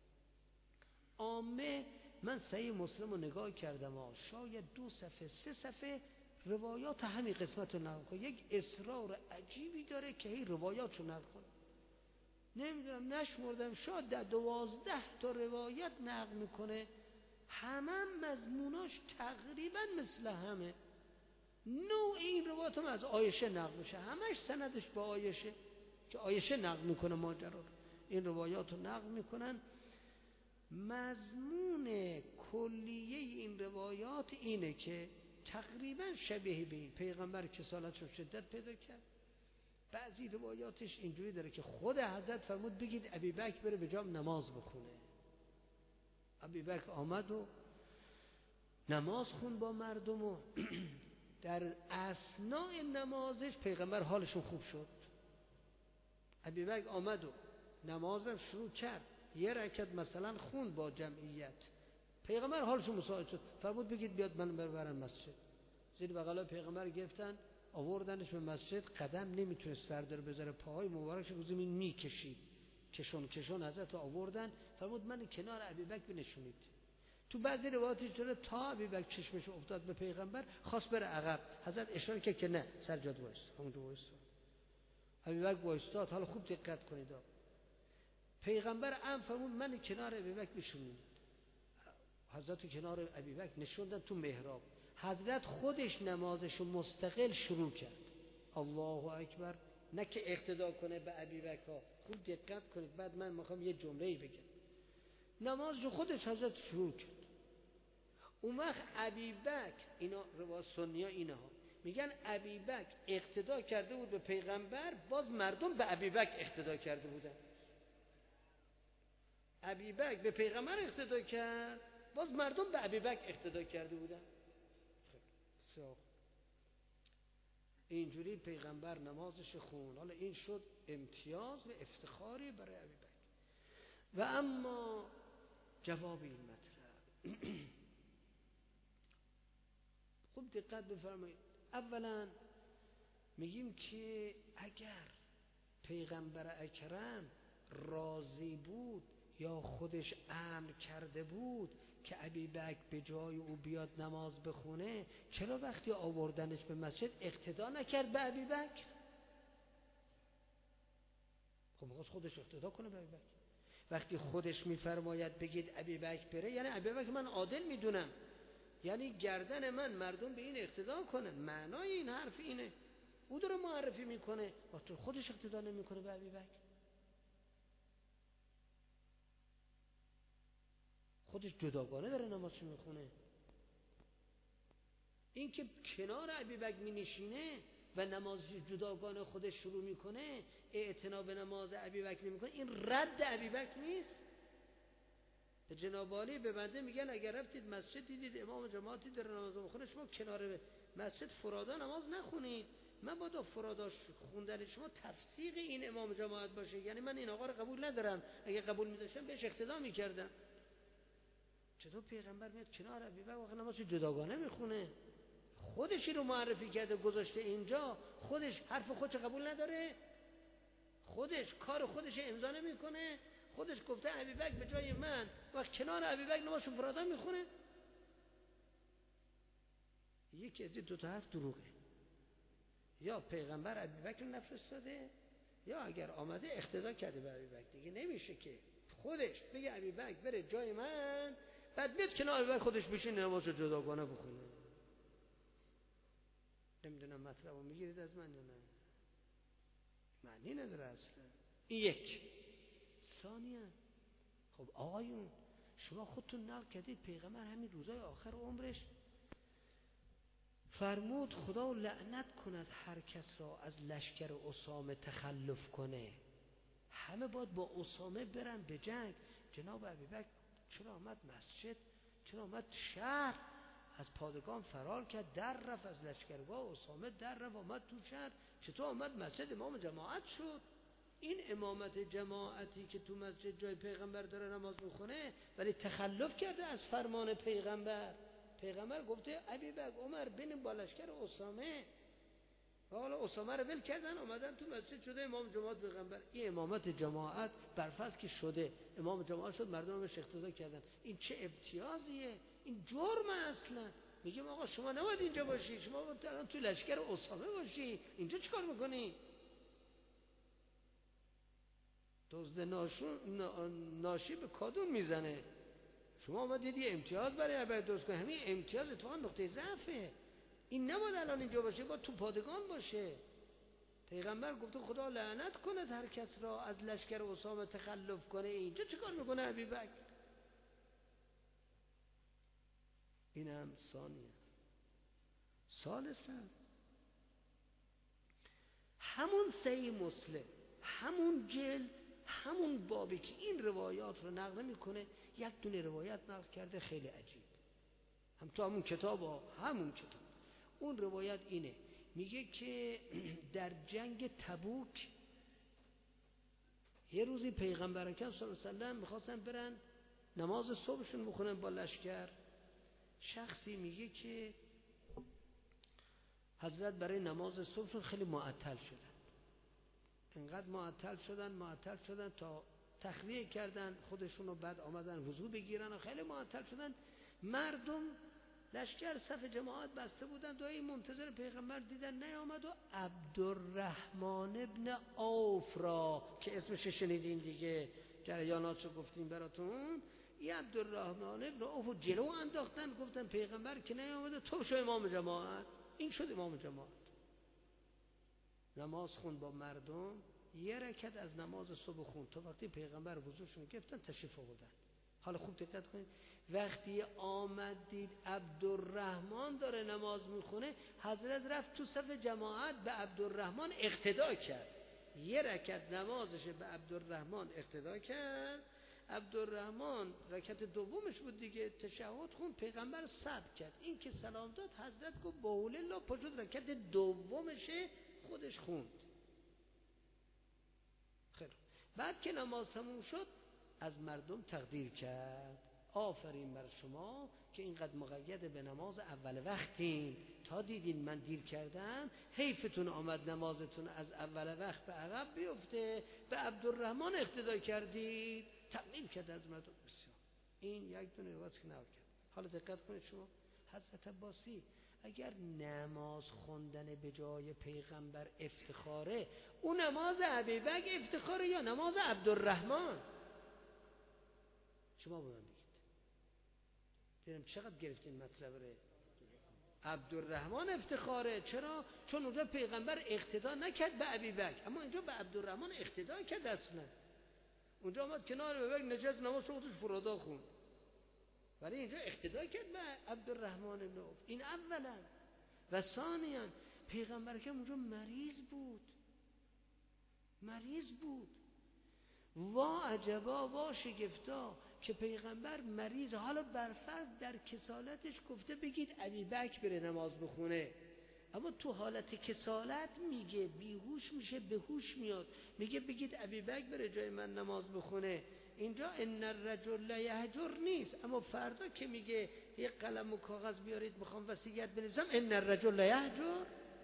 [SPEAKER 1] عامه من صحیح مسلم رو نگاه کردم شاید 2 صفحه 3 صفحه روایات همین قسمت رو نقل کنه. یک اصرار عجیبی داره که هی روایات رو نقل کنه. نمیدونم نشمردم، شاید 12 تا روایت نقل میکنه، همه مضموناش تقریبا مثل همه. نوع این روایات هم از عایشه نقل میشه، همش سندش با عایشه، که عایشه نقل میکنه ماجرا. این روایات رو نقل میکنن. مضمون کلیه این روایات اینه که تقریبا شبیه به این پیغمبر کسالت رو شدت پیدا کرد. بعضی روایاتش اینجوری داره که خود حضرت فرمود بگید ابوبکر بره به جام نماز بخونه. ابوبکر آمد و نماز خون با مردم و در اثناء نمازش پیغمبر حالشون خوب شد. ابوبکر آمد و نمازم شروع کرد، یه رکعت مثلا خون با جمعیت، پیغمبر حالشون مساعد شد، فرمود بگید بیاد من برم مسجد. زیر بغل پیغمبر گرفتن آوردنش به مسجد، قدم نمیتونست سردار بذاره، پاهای مبارکش رو زمین میکشید، کشون حضرت آوردن، فرمود من کنار ابوبکر بنشونید. تو بعضی روایات شده تا ابوبکر چشمش افتاد به پیغمبر خواست بره عقب، حضرت اشاره کرد که نه سجاد وایس، همونجا وایس. ابوبکر وایستاد. حالا خوب دقت کنید، پیغمبر ام فرمود من کنار ابوبکر بشونید. حضرت کنار ابوبکر نشوندن تو محراب. حضرت خودش نمازشو مستقل شروع کرد. الله اکبر، نه که اقتدا کنه به ابوبکر. خوب دقت کنید، بعد من میخوام یه جمله‌ای بگم. نمازشو خودش حضرت شروع کرد. اون وقت ابوبکر، اینا روایت سنی‌ها اینها میگن ابوبکر اقتدا کرده بود به پیغمبر، باز مردم به ابوبکر اقتدا کرده بودن. ابوبکر به پیغمبر اقتدا کرد، باز مردم به ابوبکر اقتدا کرده بودن. اینجوری پیغمبر نمازش خون. حالا این شد امتیاز و افتخاری برای ابوبکر. و اما جواب این مطلب خوب دقت بفرمایید. اولا میگیم که اگر پیغمبر اکرم راضی بود یا خودش امر کرده بود که ابوبکر به جای او بیاد نماز بخونه، چرا وقتی آوردنش به مسجد اقتدا نکرد به ابوبکر؟ خب می‌خواست خودش اقتدا کنه به ابوبکر. وقتی خودش میفرماید بگید ابوبکر بره، یعنی ابوبکر من عادل میدونم، یعنی گردن من مردم به این اقتدا کنن. معنای این حرف اینه. او داره معرفی میکنه، وقتی خودش اقتدا نمیکنه به ابوبکر، خودش جداگانه داره نمازش میخونه. این که کنار ابوبکر مینشینه و نمازش جداگانه خودش شروع میکنه، اعتنا به نماز ابوبکر نمیکنه، این رد ابوبکر نیست. به جناب عالی به بنده میگن اگر رفتید مسجد دیدید امام جماعتی داره نماز میخونه، شما کنار مسجد فرادا نماز نخونید. من باید فراداش خوندن شما تفسیق این امام جماعت باشه. یعنی من این آقا رو قبول ندارم، اگه قبول می‌داشتم بهش اقتدا می‌کردم. چطور پیغمبر میاد کنار ابوبکر واقعا نماز جداگانه میخونه؟ خودش رو معرفی کرده گذاشته اینجا، خودش حرف خودش قبول نداره، خودش کار خودش امضا نمیکنه، خودش گفته ابوبکر به جای من و کنار ابوبکر نماز فرادا میخونه. یکی از این دو تا حرف دروغه. یا پیغمبر ابوبکر نفرستاده، یا اگر آمده اقتدا کرده به ابوبکر. دیگه نمیشه که خودش بگه ابوبکر بره جای من، بعد بیاد کنار ابوبکر خودش بشینه نماز جداگانه بخونه. نمیدونم مطلبو میگیرید از من یا نه؟ معنی نداره اصلا. این یک. ثانیاً خب آقایون شما خودتون نقل کردید پیغمبر همین روزای آخر عمرش فرمود خدا لعنت کند هر کس را از لشکر اسامه تخلف کنه. همه باید با اسامه برن به جنگ. جناب ابوبکر چرا آمد مسجد؟ چرا آمد شهر؟ از پادگان فرار کرد، در رفت از لشکرگاه اسامه، در رفت آمد تو شهر. چطور آمد مسجد امام جماعت شد؟ این امامت جماعتی که تو مسجد جای پیغمبر داره نماز میخونه ولی تخلف کرده از فرمان پیغمبر. پیغمبر گفته ابوبکر عمر بین با لشکر اسامه، و حالا اسامه رو ول کردن آمدن تو مسجد شده امام جماعت پیغمبر. این امامت جماعت برفرض که شده امام جماعت شد مردم همش اقتدا کردن، این چه امتیازیه؟ این جرم اصلا. میگیم آقا شما نباید اینجا باشی، شما باید الان تو لشکر اسامه باشی، اینجا چیکار میکنی؟ دزد ناشی به کادون میزنه. شما آمدید یه امتیاز برای عبادت درست کنید، همین امتیاز اتفاقا نقطه ضعفه. این نباید الان اینجا باشه، باید تو پادگان باشه. پیغمبر گفته خدا لعنت کند هر کس را از لشکر اسامه تخلف کنه. اینجا چیکار میکنه ابوبکر؟ اینم ثانیه. ثالثا همون صحیح مسلم، همون جلد، همون بابی که این روایات رو نقل میکنه یک دونه روایت نقل کرده خیلی عجیب، هم تو همون کتاب همون کتاب. اون روایت اینه، میگه که در جنگ تبوک یه روزی پیغمبر اکرم صلی الله علیه و سلم میخواستن برن نماز صبحشون بخونن با لشکر. شخصی میگه که حضرت برای نماز صبحشون خیلی معطل شدن، انقدر معطل شدن تا تخلیه کردن خودشونو، بعد آمدن وضو بگیرن و خیلی معطل شدن. مردم لشکر صف جماعت بسته بودن، دایی منتظر پیغمبر دیدن نیامد و عبدالرحمن ابن عوف را که اسمش شنیدین دیگه، جریاناتشو گفتیم براتون، این عبدالرحمن ابن عوف جلو انداختن، گفتن پیغمبر که نیامده تو شو امام جماعت. این شد امام جماعت، نماز خوند با مردم، یه رکعت از نماز صبح خوند تا وقتی پیغمبر وضوشون گرفتن تشریف آوردن. حالا خوب دقت کنید، وقتی آمدید عبدالرحمن داره نماز میخونه، حضرت رفت تو صف جماعت به عبدالرحمن اقتدا کرد، یه رکعت نمازش به عبدالرحمن اقتدا کرد. عبدالرحمن رکعت دومش بود دیگه، تشهد خوند، پیغمبر صبر کرد، این که سلام داد حضرت گفت باول الله، پاشد رکعت دومشه خودش خوند. خیلی بعد که نماز تموم شد از مردم تقدیر کرد، آفرین بر شما که اینقدر مقید به نماز اول وقتین، تا دیدین من دیر کردم حیفتون آمد نمازتون از اول وقت به عقب بیفته، به عبدالرحمن اقتدا کردید، تقدیم کرد از مردم. بسیار این یک دونه روایت که نقل کرد. حالا دقت کنید شما، حضرت عباسی اگر نماز خوندن به جای پیغمبر افتخاره، اون نماز ابوبکر افتخاره یا نماز عبدالرحمن؟ شما به من بگید. دیدم چقدر گرفتین مطلب رو. عبدالرحمن افتخاره. چرا؟ چون اونجا پیغمبر اقتدا نکرد به ابوبکر، اما اینجا به عبدالرحمن اقتدا کرد. اصلا اونجا آمد کنار ابوبکر نشست نماز خودش فرادا خوند، ولی اینجا اقتدا کرد به عبدالرحمن بن عوف. این اولا. و ثانیاً پیغمبر که اونجا مریض بود. وا عجبا، وا شگفتا که پیغمبر مریض، حالا برفرض در کسالتش گفته بگید ابوبکر بره نماز بخونه، اما تو حالت کسالت میگه بیهوش میشه به هوش میاد، میگه بگید ابوبکر بره جای من نماز بخونه. اینجا ان الرجل یهجر نیست، اما فردا که میگه یه قلم و کاغذ بیارید میخوام وصیت بنویسم، ان الرجل یهجر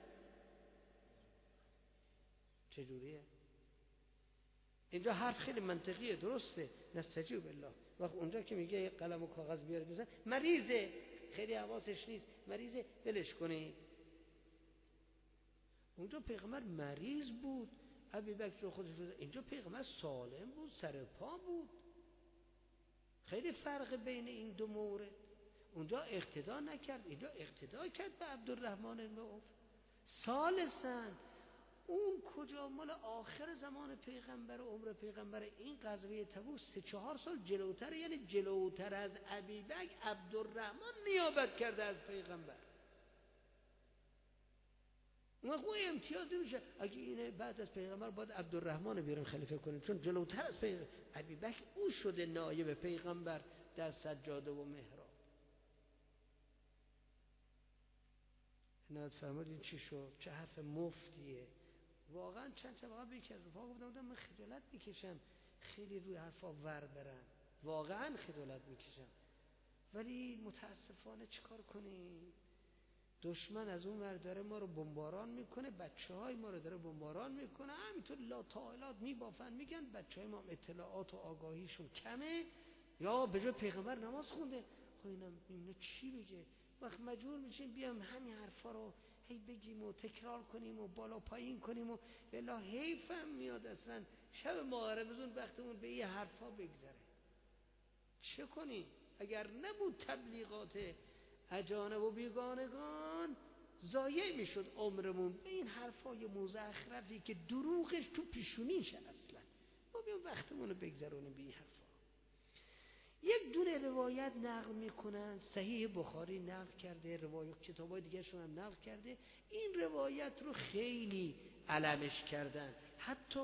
[SPEAKER 1] چجوریه؟ اینجا حرف خیلی منطقیه، درسته، نستجیب بالله. وقت اونجا که میگه یه قلم و کاغذ بیارید بزن، مریضه، خیلی حواسش نیست، مریضه، ولش کنید. اونجا پیغمبر مریض بود، ابوبکر خودش رو، اینجا پیغمبر سالم بود، سر پا بود. خیلی فرق بین این دو مورد. اونجا اقتدا نکرد، اینجا اقتدا کرد به عبدالرحمن بن عوف. ثالثاً اون کجا مال آخر زمان پیغمبر و عمر پیغمبر. این غزوه تبوک 3-4 سال جلوتر، یعنی جلوتر از ابیبکر عبدالرحمن نیابت کرده از پیغمبر. اون امتیاز نمیشه اگه اینه بعد از پیغمبر باید عبدالرحمن بیارن خلیفه کنیم، چون جلوتر از پیغمبر. ابیبکر او شده نایب پیغمبر در سجاده و محراب. عنایت فرمودین چی شد؟ چه حرف مفتیه. واقعا چند وقت به یکی از رفاقا گفتم من خجالت میکشم خیلی روی حرفا ور برم، واقعا خجالت میکشم، ولی متاسفانه چیکار کنیم؟ دشمن از اون ور داره ما رو بمباران میکنه، بچهای ما رو داره بمباران میکنه، همینطور لا طائلات میبافن، میگن بچهای ما اطلاعات و آگاهیشون کمه یا به جای پیغمبر نماز خونده. خب اینو چی بگه؟ وقت مجبور میشیم بیام همین حرفا رو هی بگیم و تکرار کنیم و بالا پایین کنیم و بلا حیفم میاد اصلا شب معارفه وقتمون به این حرفا بگذره. چه کنیم؟ اگر نبود تبلیغات اجانب و بیگانگان ضایع میشد عمرمون به این حرفای مزخرفی که دروغش تو پیشونیشه. اصلا ما بیام وقتمون رو بگذرونیم به این حرفا. یک دونه روایت نقل میکنن، صحیح بخاری نقل کرده، روایت کتابای دیگه شون هم نقل کرده. این روایت رو خیلی علمش کردن، حتی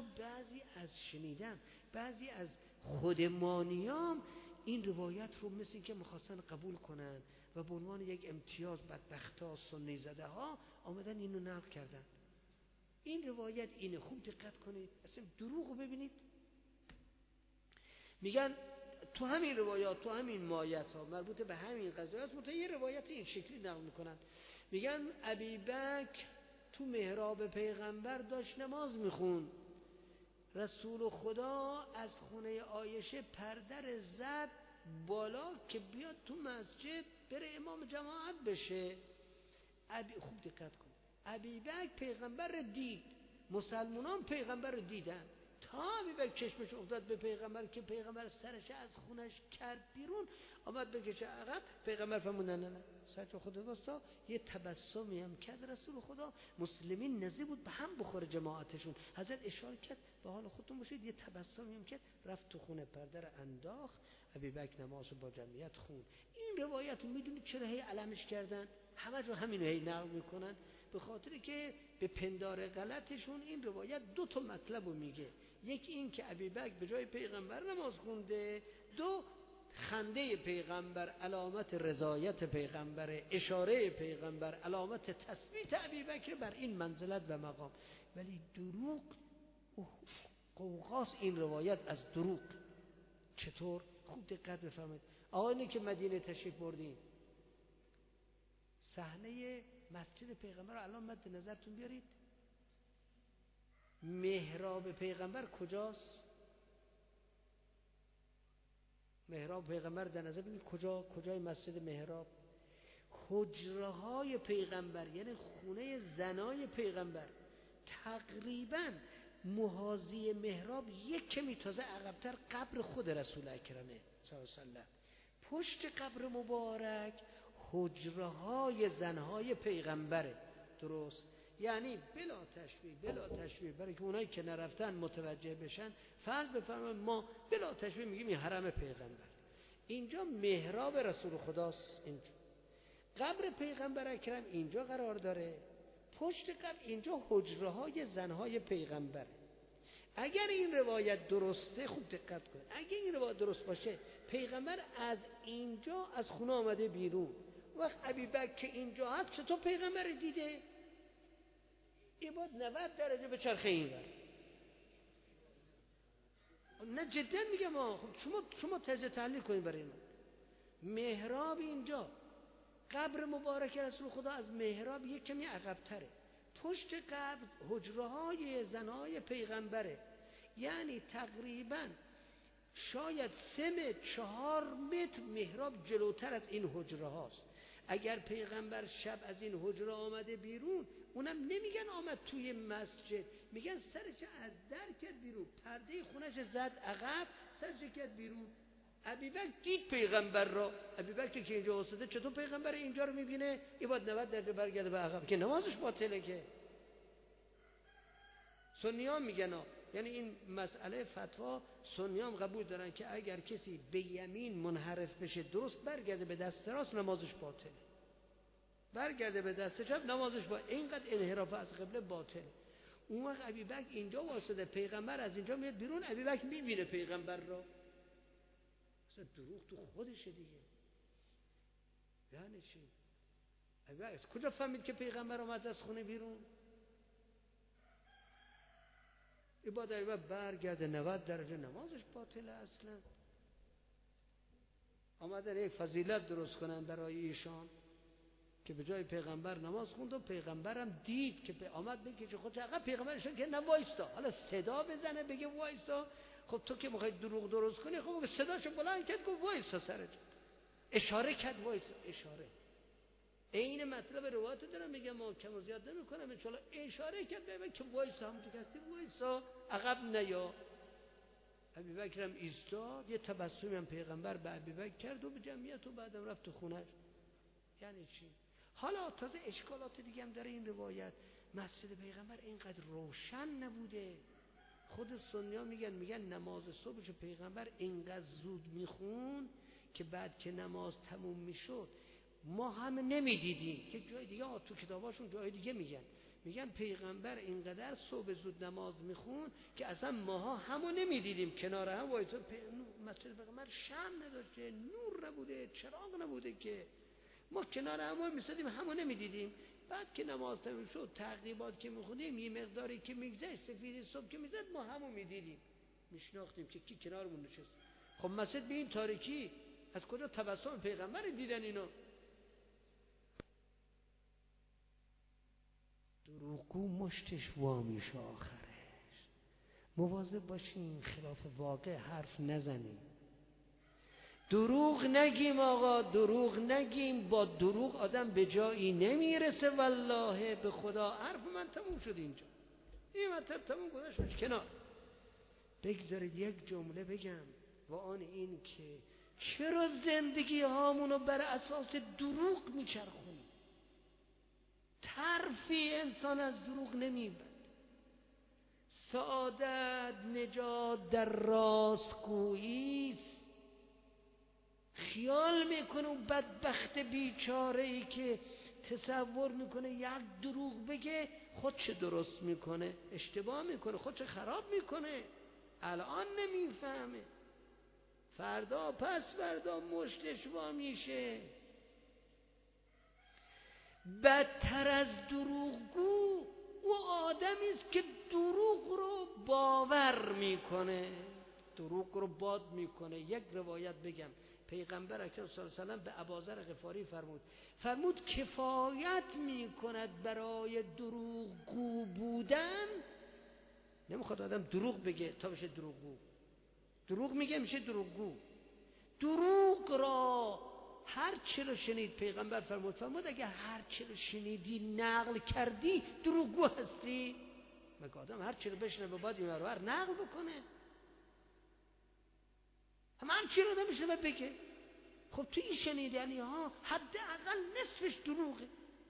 [SPEAKER 1] بعضی از خودمانیام این روایت رو مثل این که میخواستن قبول کنن و به عنوان یک امتیاز بدبختا سنی زده ها آمدن اینو نقل کردن. این روایت اینه، خوب دقت کنید، اصلا دروغ رو ببینید. میگن تو همین روایات، تو همین مایت ها مربوط به همین قضیه است، یه روایت این شکلی نقل میکنن. میگن ابیبکر تو محراب پیغمبر داشت نماز میخوند، رسول خدا از خونه عایشه پرده زد بالا که بیاد تو مسجد بره امام جماعت بشه. خوب دقت کن، ابیبکر پیغمبر دید، مسلمانان پیغمبر رو دیدن، تا ابیبکر چشمش افتاد به پیغمبر که پیغمبر سرش از خونش کرد بیرون آمد بکشه عقب، پیغمبر فرمودن نه سرچ خودت واستا. یه تبسمی هم کرد رسول خدا، مسلمین نزدیک بود به هم بخوره جماعتشون، حضرت اشاره کرد به حال خودتون باشید، یه تبسمی هم کرد، رفت تو خونه پرده رو انداخت، ابیبکر نمازو با جمعیت خون. این روایت میدونید چرا هی علمش کردن؟ همه جو همینو هی نقل میکنن، به خاطر که به پندار غلطشون این روایت 2 مطلب رو میگه. یک این که ابیبکر به جای پیغمبر نماز خونده، 2 خنده پیغمبر علامت رضایت پیغمبر، اشاره پیغمبر علامت تثبیت ابیبکر بر این منزلت و مقام. ولی دروغ قوقاست این روایت از دروغ. چطور؟ خوب دقت بفرمایید. آقایانی که مدینه تشریف بردین، صحنه مسجد پیغمبر رو الان مد نظرتون بیارید. محراب پیغمبر کجاست؟ محراب پیغمبر در نظر ببینید کجای مسجد محراب؟ حجره های پیغمبر، یعنی خونه زنای پیغمبر، تقریبا محاذی محراب یک کمی تازه عقب‌تر قبر خود رسول اکرمه صلی الله علیه وسلم. پشت قبر مبارک حجره های زنهای پیغمبره. درست؟ یعنی بلا تشبیه برای که اونایی که نرفتن متوجه بشن، فرض بفرمایید ما بلا تشبیه میگیم این حرم پیغمبر، اینجا محراب رسول خداست، اینجا قبر پیغمبر اکرم اینجا قرار داره، پشت قبر اینجا حجره های زنهای پیغمبره. اگر این روایت درسته، خوب دقت کنید، اگر این روایت درست باشه پیغمبر از اینجا از خونه آمده بیرون، وقت ابیبکر که اینجا هست چطور پیغمبر دیده؟ این باید 90 درجه به چرخه این ور. نه جدا میگم خب شما تجزیه تحلیل کنید برای من. محراب اینجا، قبر مبارک رسول خدا از محراب یک کمی عقب تره، پشت قبر حجره های زنهای پیغمبره، یعنی تقریبا شاید 3-4 متر محراب جلوتر از این حجره هاست. اگر پیغمبر شب از این حجره آمده بیرون، اونم نمیگن آمد توی مسجد، میگن سرش از در کرد بیرون، پرده خونش زد عقب، سرش کرد بیرون. ابیبکر دید پیغمبر را، ابیبکر که اینجا واسطه چطور پیغمبر اینجا رو میبینه؟ این باید 90 درجه برگرده به عقب که نمازش باطله که. سنی‌ها میگن یعنی این مسئله فتوا سنی‌ها قبول دارن که اگر کسی به یمین منحرف بشه درست برگرده به دست راست نمازش باطله، برگرده به دست چپ نمازش با اینقدر انحراف از قبله باطله. اون وقت ابوبکر اینجا واسطه پیغمبر از اینجا میاد بیرون، ابوبکر میبینه پیغمبر را، اصلا دروغ تو خودشه دیگه. یعنی چی؟ ابوبکر کجا فهمید که پیغمبر اومد از خونه بیرون؟ بعد ابوبکر برگرده 90 درجه نمازش باطله. اصلا آمدن یک فضیلت درست کنن برای ایشان که به جای پیغمبر نماز خوند و پیغمبرم دید که آمد بکشه خودش عقب، پیغمبرشون که نه وایستا، حالا صدا بزنه بگه وایستا. خب تو که میخوای دروغ درست کنی، خب صداشو بلند کرد گفت وایستا سرت، اشاره کرد وایستا، اشاره. این مطلب روایت دارم میگم، ما کم و زیاد نمیکنم، ان شاءالله اشاره کرد ببین که وایسا، همونطور که هستی وایسا، عقب نیا. ابوبکر هم ایستاد، یه تبسمی هم پیغمبر به ابوبکر کرد و به جمعیت و بعدم رفت تو خونه‌اش. یعنی چی؟ حالا تازه اشکالات دیگه هم داره این روایت. مسجد پیغمبر اینقدر روشن نبوده. خود سنی‌ها میگن نماز صبحش پیغمبر اینقدر زود میخون که بعد که نماز تموم میشد ما هم نمیدیدیم. یک جای دیگه تو کتاباشون جای دیگه میگن پیغمبر اینقدر صبح زود نماز میخون که اصلا ماها همو نمیدیدیم، کنار هم وایسا. مسجد پیغمبر شمع نداشته، نور نبوده، چراغ نبوده، که ما کنار هم میسادیم همو نمیدیدیم. بعد که نماز تموم شد تعقیبات که میخونیم یه مقداری که میگذشت سفید صبح که میزد ما همو میدیدیم، میشناختیم که کی کنارمون نشست. خب مسجد به این تاریکی از کجا تبسم پیغمبر دیدن اینا؟ دروغگو مشتش وامیشه آخرش. مواظب باشین خلاف واقع حرف نزنیم. دروغ نگیم آقا، دروغ نگیم. با دروغ آدم به جایی نمیرسه. والله به خدا حرف من تموم شد اینجا، این مطلب تموم گذاشت کنار. بگذارید یک جمله بگم و آن این که چرا زندگی هامونو بر اساس دروغ میچرخونیم؟ طرفی انسان از دروغ نمیبرد. سعادت نجات در راستگویی. خیال میکنه اون بدبخت بیچاره ای که تصور میکنه یک دروغ بگه خودش درست میکنه، اشتباه میکنه، خودش خراب میکنه. الان نمیفهمه، فردا پس فردا مشتش وا میشه. بدتر از دروغگو او آدمی است که دروغ رو باور میکنه، دروغ رو باد میکنه. یک روایت بگم، پیغمبر اکرم صلی الله علیه و سلم به ابوذر غفاری فرمود کفایت میکند برای دروغگو بودن. نمیخواد آدم دروغ بگه تا بشه دروغگو. دروغ میگه میشه دروغگو. دروغ را هر چی رو شنید، پیغمبر فرمود اگه هر چی رو شنیدی نقل کردی دروغگو هستی. مگه آدم هر چی رو بشنوه بعد این ور نقل بکنه؟ هر چی رو نمیشه بگه. خب تو این شنیدنی ها حداقل نصفش دروغه.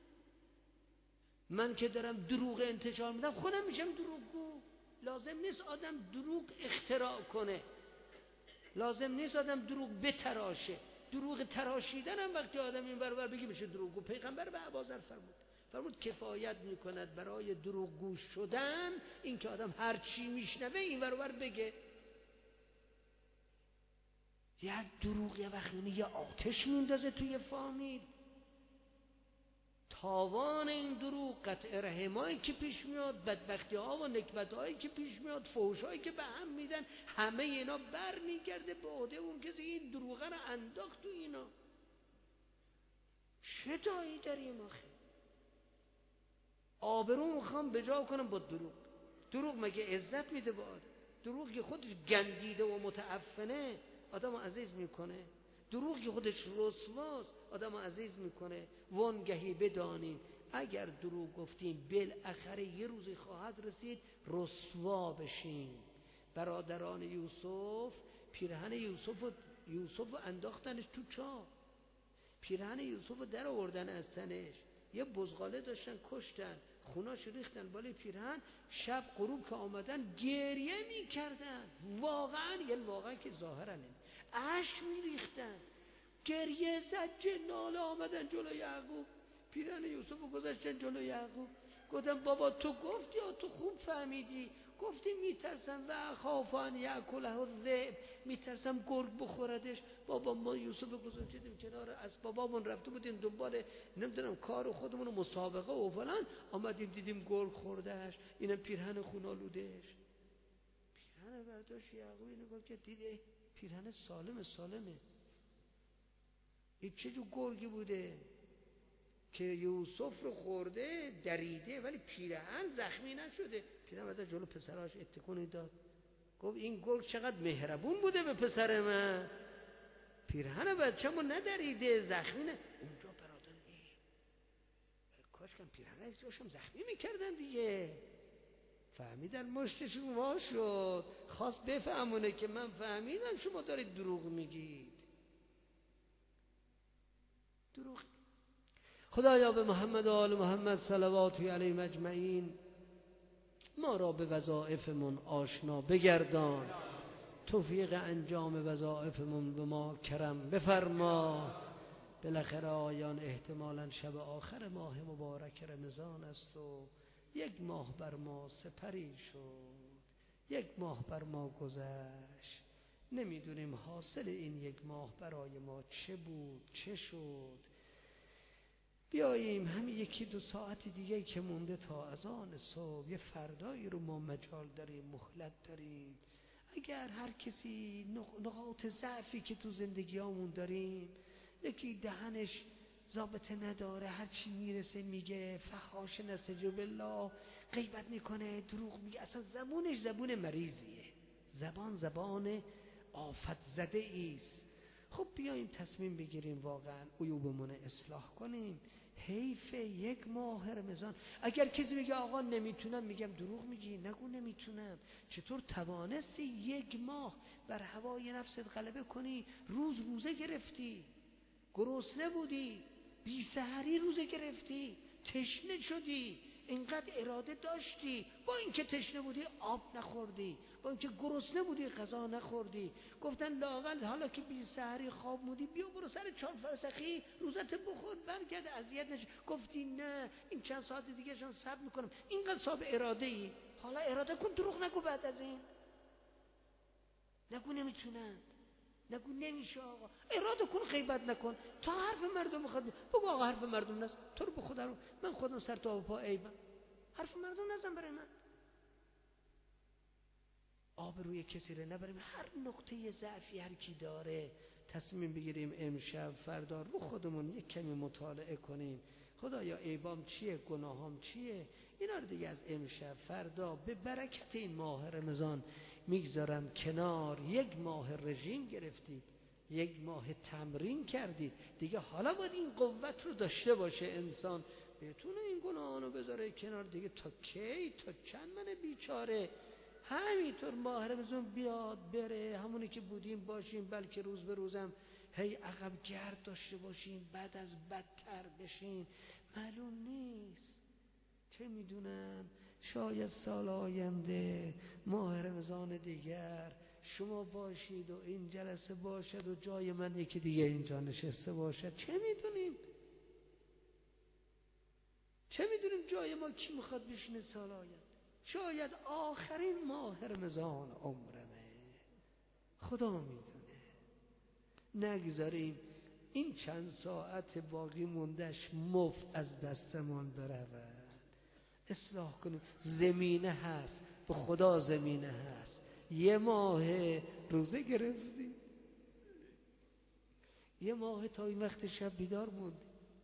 [SPEAKER 1] من که دارم دروغ انتشار میدم خودم میشم دروغگو. لازم نیست آدم دروغ اختراع کنه، لازم نیست آدم دروغ بتراشه. دروغ تراشیدن هم وقتی آدم این ور بگه میشه دروغگو. پیغمبر به ابوذر فرمود کفایت میکند برای دروغگو شدن این که آدم هر چی میشنوه این ور بگه. یک دروغ یه وقت یه آتش میندازه توی فامیل. تاوان این دروغ قطع رحمایی که پیش میاد، بدبختی ها و نکبت هایی که پیش میاد، فحش هایی که به هم میدن، همه اینا بر میگرده به عهده اون کسی این دروغه رو انداخت تو اینا. چه دایی داریم آخه؟ آبرو میخوام به جا کنم با دروغ. دروغ مگه عزت میده به آدم؟ دروغ که خودش گندیده و متعفنه آدم عزیز میکنه. دروغ که خودش رسواست آدم عزیز میکنه. وانگهی بدانیم اگر دروغ گفتیم بالاخره یه روزی خواهد رسید رسوا بشیم. برادران یوسف پیرهن یوسف انداختنش تو چاه، پیرهن یوسف در آوردن از تنش، یه بزغاله داشتن کشتن. خوناش ریختن بالای پیرهن، شب غروب که آمدن گریه میکردن، واقعا که ظاهرا اشک میریختن، گریه زجه ناله. آمدن جلوی یعقوب، پیرهن یوسف رو گذاشتن جلوی یعقوب، گفتن بابا تو گفتی یا تو خوب فهمیدی؟ گفتی میترسم و خافان یاکله الذئب، میترسم گرگ بخوردش. بابا ما یوسف گذاشتیم کنار، از بابامون رفته بودیم دنبال نمیدونم کار خودمون مسابقه و فلان، آمدیم دیدیم گرگ خوردهش، اینم پیرهن خونالودش. پیرهن برداشت یعقوب، اینو گفت که دیده پیرهن سالمه. این چه جو گرگی بوده که یوسف رو خورده دریده ولی پیرهن زخمی نشده. پیرهن بعد جلو پسراش اتکونی داد، گفت این گرگ چقدر مهربون بوده به پسر من، پیرهن بچه‌مو ندریده، زخمی نه. اونجا برادر کاش کم پیرهن ازشون زخمی میکردن دیگه. فهمیدن مشتشون وا شد، خواست بفهمونه که من فهمیدم شما دارید دروغ میگید. دروغ. خدایا به محمد و آل محمد صلوات علیهم اجمعین ما را به وظایفمون آشنا بگردان، توفیق انجام وظایفمون به ما کرم بفرما. بالاخره آیان احتمالاً شب آخر ماه مبارک رمضان است و یک ماه بر ما سپری شد، یک ماه بر ما گذشت، نمیدونیم حاصل این یک ماه برای ما چه بود چه شد. بیاییم همین 1-2 ساعت دیگه که مونده تا اذان صبح، یه فردایی رو ما مجال داریم، مهلت داریم. اگر هر کسی نقاط ضعفی که تو زندگیامون داریم، یکی دهنش ضابطه نداره، هر چی میرسه میگه، فحاش نستجیب بالله، غیبت میکنه، دروغ میگه، اصلا زبونش زبون مریضیه، زبان آفت زده ایست. خب بیاییم تصمیم بگیریم واقعا عیوبمون اصلاح کنیم. حیف 1 ماه رمضان. اگر کسی میگه آقا نمیتونم، میگم دروغ میگی، نگو نمیتونم. چطور توانستی 1 ماه بر هوای نفست غلبه کنی؟ روزه گرفتی، گرسنه بودی، بی سحری روزه گرفتی، تشنه شدی، اینقدر اراده داشتی، با اینکه تشنه بودی آب نخوردی، با اینکه گرسنه بودی غذا نخوردی. گفتن لااقل حالا که بی سحری خواب بودی بیا برو سر 4 فرسخی روزت بخور برگرد اذیت نشی. گفتی نه این چند ساعت دیگه شان صبر میکنم. اینقدر صاحب اراده ای، حالا اراده کن، دروغ نگو بعد از این، نگو نمیتونم، نگو نمیشه آقا، اراده کن، غیبت نکن. تا حرف مردم بخواد بگو آقا حرف مردم نست، تو رو به خدا رو من خودم سر تا پا عیبم، حرف مردم نزن برای من. آبروی کسی رو نبریم. هر نقطه ضعفی هر کی داره تصمیم بگیریم امشب فردا رو خودمون یک کمی مطالعه کنیم. خدایا عیبام چیه، گناهام چیه، اینا رو دیگه از امشب فردا به برکت این ماه رمضان میگذارم کنار. 1 ماه رژیم گرفتید، 1 ماه تمرین کردید دیگه، حالا باید این قوت رو داشته باشه انسان بتونه این گناهانو بذاره کنار دیگه. تا کی، تا چند من بیچاره همینطور ماه رمضان بیاد بره، همونی که بودیم باشیم، بلکه روز به روزم هی عقب گرد داشته باشیم، بعد از بدتر بشیم، معلوم نیست. چه میدونم، شاید سال آینده ماه رمضان دیگر شما باشید و این جلسه باشد و جای من یکی دیگه اینجا نشسته باشد. چه میدونیم جای ما کی میخواد بشینه سال آینده. شاید آخرین ماه رمضان عمرمه، خدا میدونه. نگذاریم این چند ساعت باقی موندش مفت از دستمان برود. اصلاح کنیم. زمینه هست، به خدا زمینه هست. 1 ماه روزه گرفتیم، 1 ماه تا این وقت شب بیدار موندیم،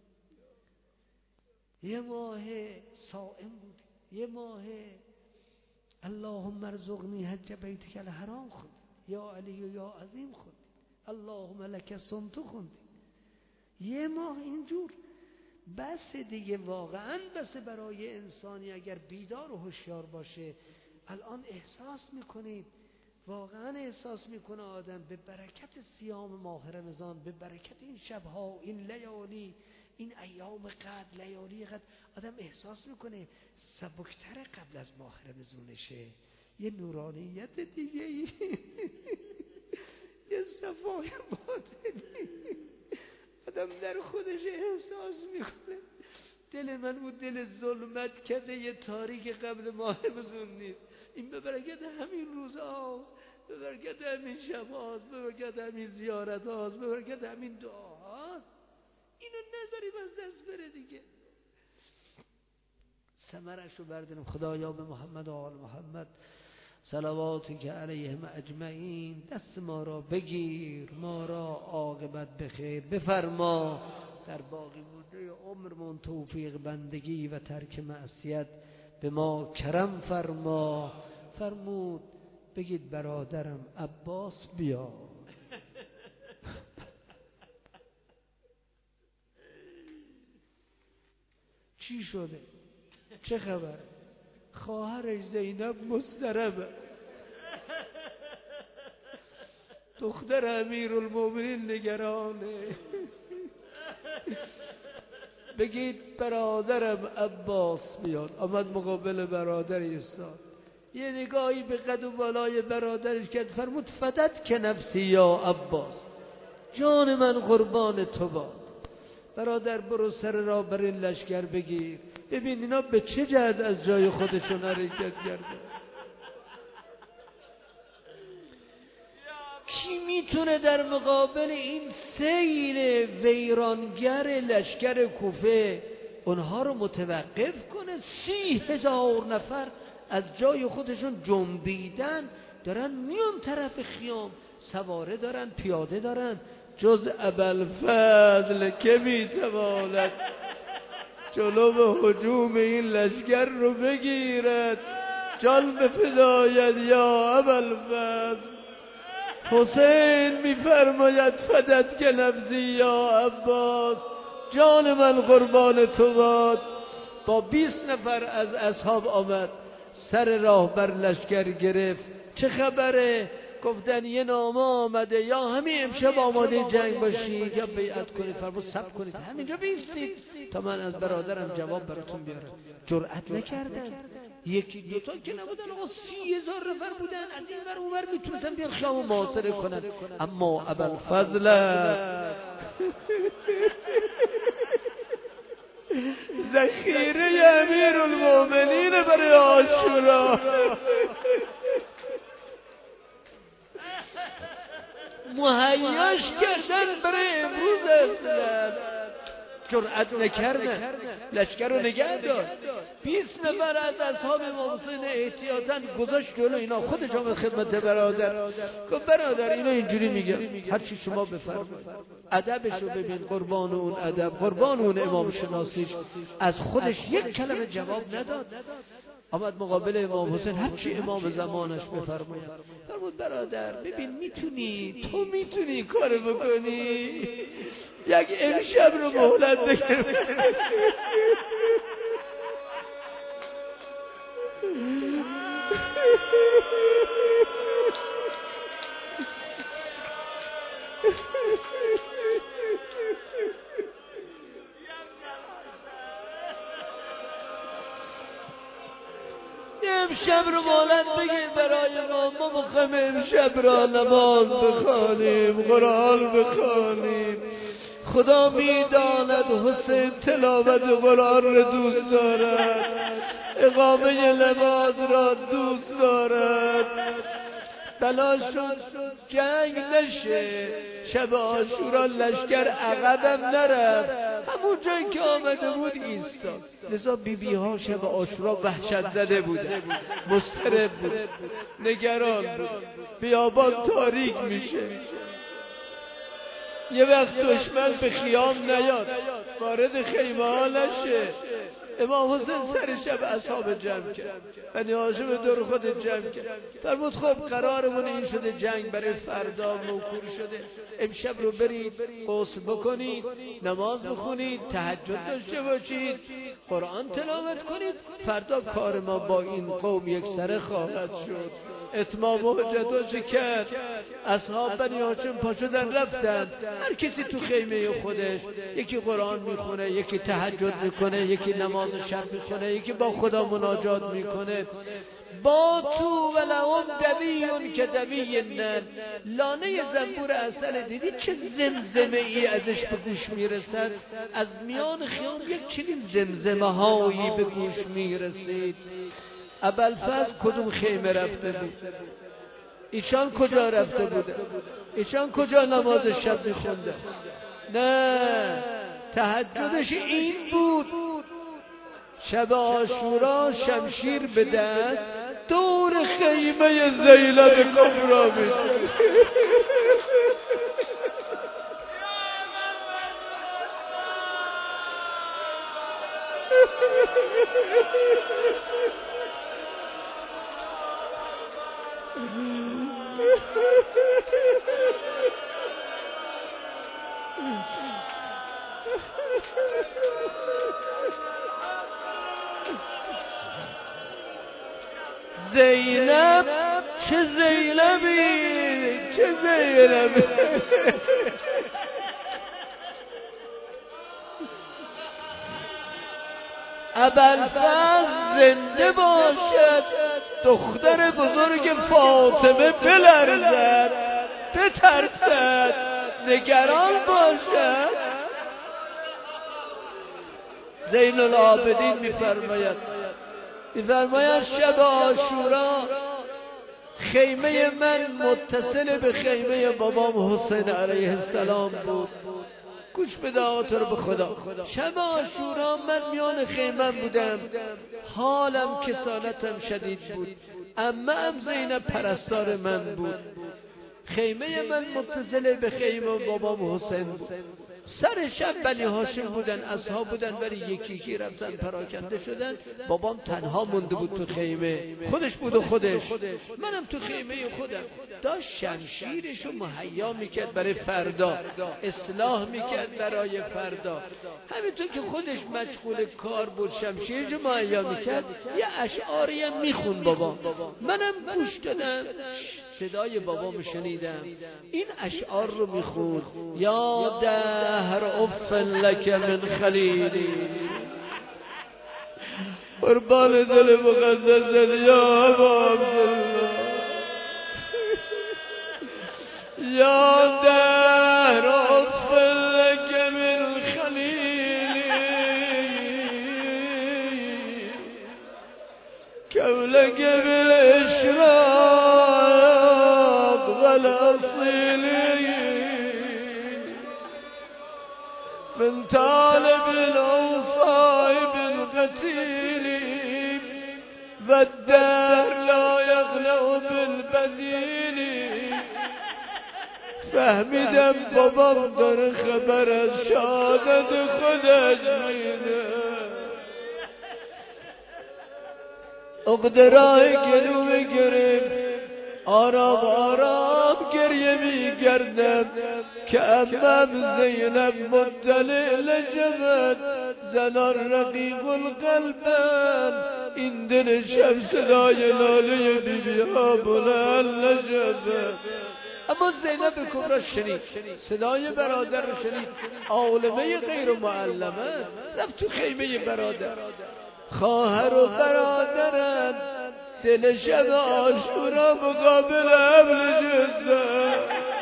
[SPEAKER 1] 1 ماه صائم بودیم، 1 ماه اللهم ارزقنی حج بیتک الحرام خوندیم، یا علی و یا عظیم خوندیم، اللهم لک صمت خوندیم. 1 ماه اینجور بس دیگه، واقعا بس برای انسانی اگر بیدار و هوشیار باشه. الان احساس میکنید، واقعا احساس میکنه آدم به برکت صیام ماه رمضان، به برکت این شبها، این لیالی، این ایام قدر، لیالی قدر، آدم احساس میکنه سبکتر قبل از ماه رمضونشه، یه نورانیت دیگه ای یه صفای باطنی آدم در خودش احساس میکنه. دل من بود دل ظلمت کده، یه تاریک قبل ماه رمضون نیست. این به برکت همین روزهاست، به برکت همین شبهاست، به برکت همین زیارتهاست، به برکت همین دعاهاست. اینو نذاریم از دست بره دیگه. ثمرش رو برداریم. خدایا به محمد و آل محمد صلواتی که علیهم اجمعین دست ما را بگیر، ما را عاقبت بخیر بفرما، در باقی مونده عمرمون توفیق بندگی و ترک معصیت به ما کرم فرما. فرمود بگید برادرم عباس بیا. چی شده؟ چه خبره؟ خواهرش زینب مضطربه، دختر امیرالمومنین نگرانه. بگید برادرم عباس بیاد. آمد مقابل برادر ایستاد، یه نگاهی به قد و بالای برادرش کرد، فرمود فدت که نفسی یا عباس، جان من قربان تو باد. برادر برو سر را بر این لشکر بگیر، ببین اینا به چه جهت از جای خودشون حرکت کردن. کی میتونه در مقابل این سیل ویرانگر لشکر کوفه اونها رو متوقف کنه؟ 30,000 نفر از جای خودشون جنبیدن، دارن میان طرف خیام، سواره دارن، پیاده دارن. جز ابوالفضل که میتواند جلو هجوم این لشکر رو بگیرد. جان به فدایت یا ابوالفضل. حسین میفرماید فدت که نفسی یا عباس، جان من قربان تو باد. با 20 نفر از اصحاب آمد، سر راه بر لشکر گرفت. چه خبره؟ گفتن یه نامه آمده، یا همین امشب آماده جنگ باشید یا بیعت کنید. فرمود صبر کنید، همینجا بیستید تا من از برادرم جواب براتون بیارم. جرأت نکردن، یکی دوتا که نبودن، آقا 30,000 نفر بودن، از این ور اون ور میتونستن بیان خیام محاصره کنن. اما ابوالفضل ذخیره امیرالمومنین برای عاشورا مهیاش کردن برای امروز اصلا. جرأت نکردن، لشکر رو نگه داشت. 20 نفر از اصحاب امام حسین احتیاطاً گذاشت جلو اینا، خودش آمد خدمت برادر. گفت برادر اینا اینجوری میگن، هر چی شما بفرمایید. ادبش رو ببین، قربان اون ادب، قربان اون امام شناسیش. از خودش یک کلمه جواب نداد. آمد مقابل امام حسین، هر چی امام زمانش بفرماید. فرمود برادر ببین، تو میتونی کار بکنی، یک امشب رو مهلت بگیر. امشب رو مهلت بگیر برای ما میخوایم امشب را نماز بخوانیم، قرآن بخوانیم. خدا میداند حسین تلاوت قرآن را دوست دارد، اقامه نماز را دوست دارد. بلا شد جنگ نشه، شب عاشورا لشکر عقبم نرفت، همون جایی که آمده بود ایستاد. لذا بیبی ها شب عاشورا وحشت زده بودن، مضطرب بود، نگران بود. بیابان تاریک میشه، یه وقت دشمن به خیام نیاد، وارد خیمه ها نشه. امام حسین سر شب اصحاب جمع کرد، بنی هاشم دور خود جمع کرد. فرمود خب قرارمون این شده، جنگ برای فردا موکول شده، امشب رو برید غسل بکنید، نماز بخونید، تهجد داشته باشید، قرآن تلاوت کنید، فردا کار ما با این قوم یک سره خواهد شد. اتمام حجتش کرد.
[SPEAKER 2] اصحاب بنی هاشم پا شدن رفتن، هر کسی تو خیمه خودش، یکی قرآن میخونه، یکی تهجد میکنه، یکی نماز شب میخونه، یکی با خدا مناجات میکنه. با تو و لهم دویون که دوی النمل. لانه زنبور عسل دیدی چه زمزمه ای ازش به گوش میرسد؟ از میان خیام یک چنین زمزمه هایی به گوش میرسید. ابوالفضل کدوم خیمه رفته بود؟ ایشان کجا رفته بوده؟ ایشان کجا نماز شب میخونده؟ نه، تهجدش این بود. شب عاشورا شمشیر به دست دور خیمه زینب کبرا میشه. زینب چه زینبی، چه زینبی. ابوالفضل زنده باشد، دختر بزرگ فاطمه بلرزد، بترسد، نگران باشد. زین العابدین میفرماید شب عاشورا خیمه من متصل به خیمه بابام حسین علیه السلام بود. گوش بده آتر به خدا. شب عاشورا من میان خیمه بودم، حالم کسالتم شدید بود. عمه‌ام زینب پرستار من بود. خیمه من متصل به خیمه بابام حسین بود. سر شب بنی هاشم بودن، اصحاب بودن، ولی یکی یکی رفتن پراکنده شدن. بابام تنها مونده بود تو خیمه، خودش بود و خودش. منم تو خیمه خودم داشت شمشیرشو مهیا میکرد برای فردا، اصلاح میکرد برای فردا. همینطور که خودش مشغول کار بود شمشیرشو مهیا میکرد، یه اشعاری هم میخون بابام. منم گوش دادم، صدای بابامو شنیدم، این اشعار رو میخوند: یا دهر اف لک من خلیلی، قربان دل مقدست یا ابا عبدالله، یا دهر اف لک من خلیلی، کولک بالاشراق والاصیلی، من طالب الاوصائب القتيل، والدهر لا يغلو بالبديل. فهمیدم بابام داره خبر از شهادت خودش میده. اقدرای گلو گرفت، آرام آرام گریه میگردم که عمم زینب مطلع لجبت، زنان رقیق القلبن، این دل شب صدای ناله بیبی ها بلند لجبت. اما زینب کبرا شنید، صدای برادر رو شنید، عالمه غیر معلمه، رفت تو خیمه برادر. خواهر و برادرن، دل شب عاشورا مقابل حمل جزدن.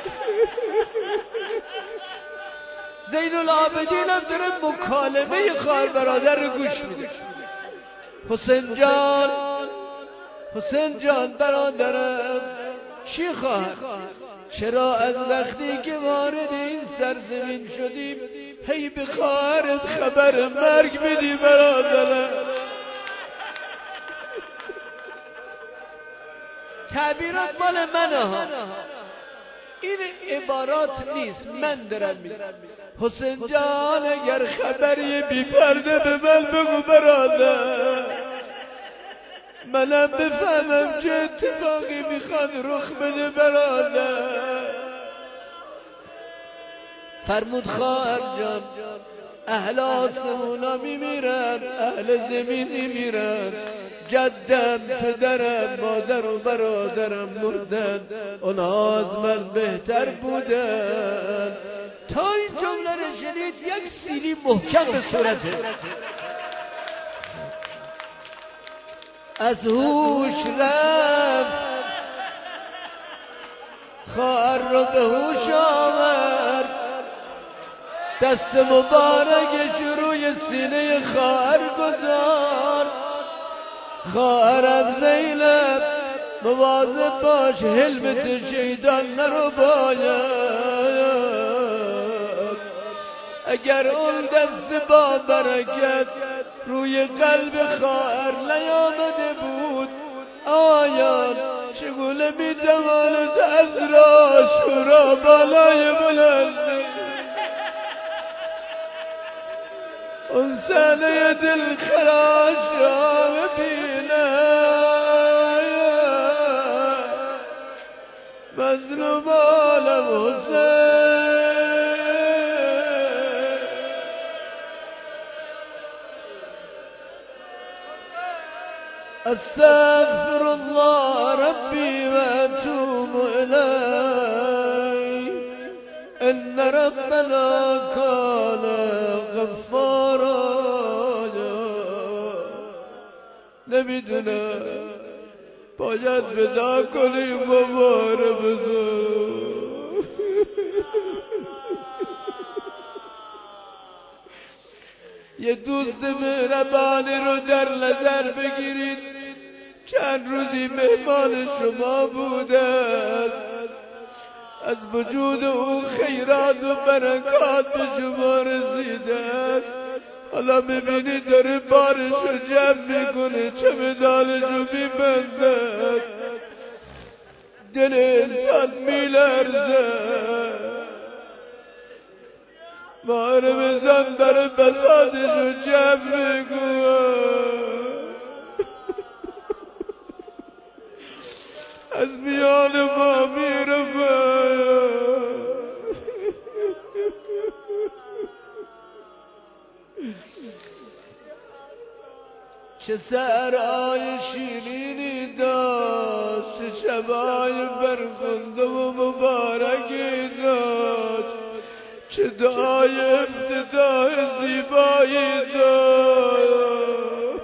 [SPEAKER 2] زین العابدین هم داره مکالمه خواهر برادر رو گوش میده. حسین جان، حسین جان برادرم، چی خواهر؟ چرا از وقتی که وارد این سرزمین شدیم هی به خواهرت خبر مرگ میدی برادرم؟ تعبیرات مال منه ها، این عبارات نیست، من دارم میگم. حسین جان اگر خبری بی پرده به من بگو برادر، منم بفهمم چه اتفاقی میخواد رخ بده برادر. فرمود خواهر جان اهل آسمونا میمیرن، اهل زمین میمیرن، جدم، پدرم، مادر و برادرم مردن، اونا از من بهتر بودن. تا این جمله رو شنید یک سیلی محکم به صورته، از هوش رفت، خواهر رو به هوش آورد، دست مبارکش روی سینه خواهر گذار. خواهرم زینب مواظب باش، حلمت شیطان نرو باید. اگر اون دست با برکت روی قلب خواهر نیامده بود، آیا چگونه میتواند از راه شورا بالای بلند اون صحنه دلخراش را ببینه؟ مظلوم عالم حسین، استغفر الله ربي واتوب اليه، ان ربنا كان غفارا. نمیدونم باید ودا کنیم بابا رو بزرگ. یه دوست مهربانی رو در نظر بگیرید، چند روزی مهمان شما بوده، از وجود او خیرات و برکات به شما رسیده. حالا میبینی داره بارشو جمع میکنه، چمدانشو میبنده، دل انسان میلرزه. محرم زن داره بساطشو جمع میکنه، از میان ما میرفه. چه سحرهای شیرینی داشت، چه شبهای فرخنده و مبارکی داشت، چه دعای افتتاح زیبایی داشت،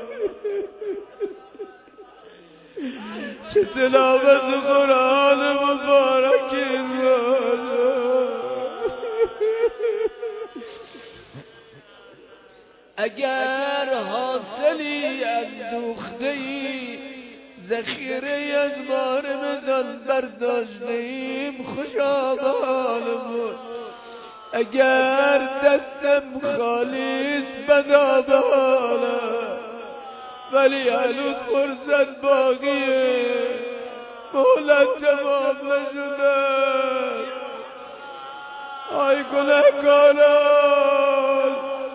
[SPEAKER 2] چه تلاوت قرآن مبارکی داشت. اگر حاصلی اندوخته‌ای، ذخیره از بار مزن برداشته‌ایم، خوشا به حالمون. اگر دستم خالیست بدا به حالم، ولی هنوز فرصت باقیه، مهلت تمام نشده. آی گنهکاران،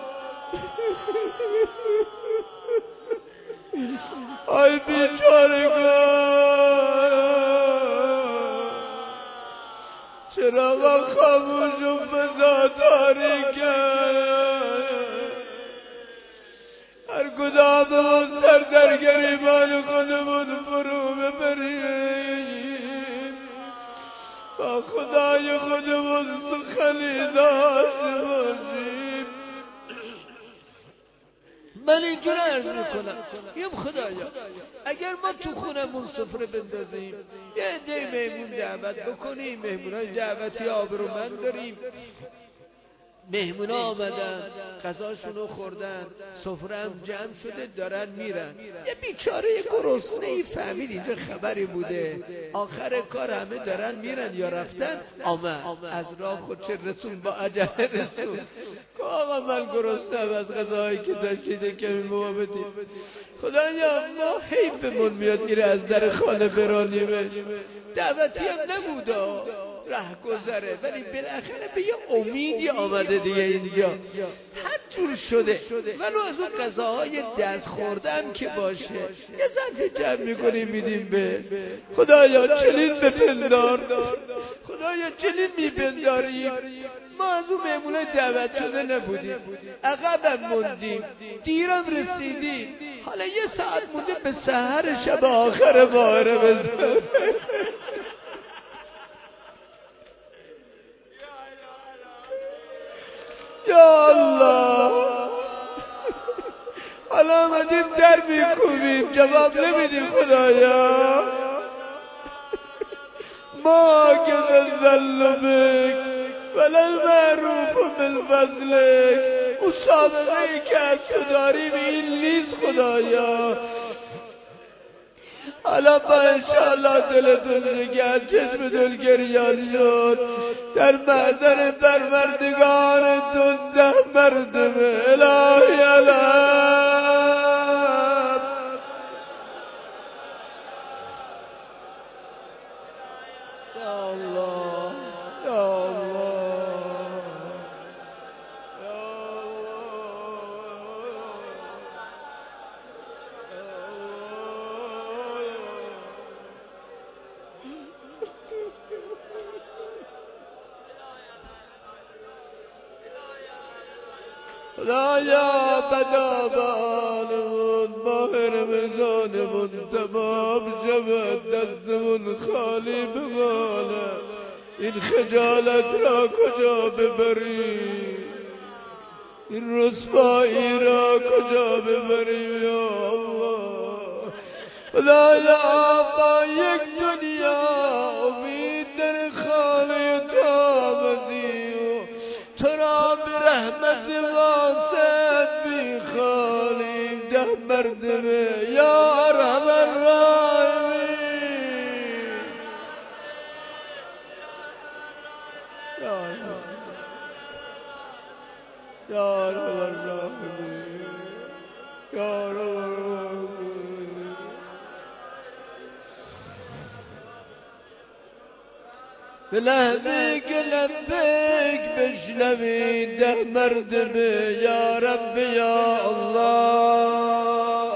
[SPEAKER 2] آی بیچارگان، چراغا خاموش و فضا تاریکه. هر کداممون سر در گریبان خودمون فرو ببریم، با خدای خودمون سخنی داشته باشیم. من اینجور عرض میکنم، یم خدایا اگر ما تو خونمون سفره بندازیم، یه عده مهمون دعوت بکنیم، مهمونای دعوتی آبرومند داریم، مهمونا آمدن، غذاشونو خوردن، سفره هم جمع شده، دارن میرن. یه بیچاره گرسنه ای فهمید اینجا خبری بوده، آخر کار همه دارن میرن یا رفتن، آمد از راه خودش رسون، با عجله رسون. آقا من گرسنه‌ام از غذاهایی که داشتیده کمی ما بدیم. خدایا ما حیفمون میاد میره از در خانه برانیمش. دعوتی هم نبوده، ره گذره، ولی بالاخره به یه امیدی آمده دیگه اینجا. حتی جور شده، ولو از اون غذاهای دست خوردم که باشه یه ظرفی جمع میکنیم میدیم به خدایا. چنین بپندار خدایا، چنین میپنداریم. ما از اون مهمونه دعوت شده نبودیم، عقبم موندیم، دیرم رسیدیم، حالا یه ساعت مونده به سحر شب آخر ماه رمضان. یا الله، حالا آمدیم در میکوبیم جواب نمیدیم خدایا. ما که نزل بک ولی معروف بالفضلک، اون سابقه که از تو داریم این نیست خدایا. حالا با انشاءالله دلتون جگر چشم دل گریان شد، در محضر پروردگارتون 10 مرتبه الهی علم یا الله یا الله یا خدایا بدا بالمون ماه رمضانمون تمام شود، دستمون خالی بمانه، این خجالت را کجا ببریم، این رسوایی را کجا ببریم یا الله. خدایا با یک دنیا امید در خانه تو آمدیم، تو را به رحمت واسعت میخوانیم 10 مرتبه یا ارحم الراحمین یا ارحم الراحمین یا ارحم الراحمین. به لحظه که لبیک بشنوی 10 مرتبه یا رب یا الله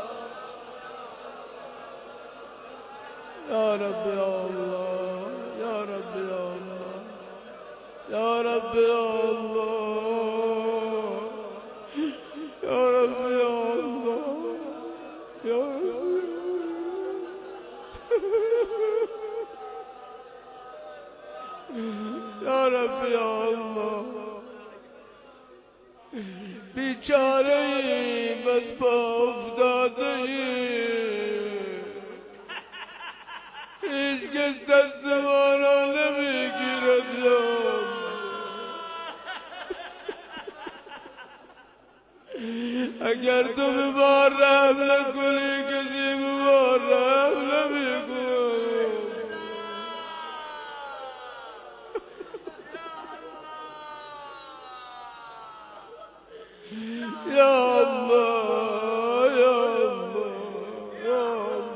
[SPEAKER 2] یا رب یا الله یا رب یا الله یا رب یا الله یا رب یا الله یا یا رب یا الله. بیچاره ایم از پا افتاده ایم، هیچ کس دست ما را نمیگیرد. اگر تو به ما رحم نکنی کسی به ما رحم نمی‌کند. یا الله یا الله یا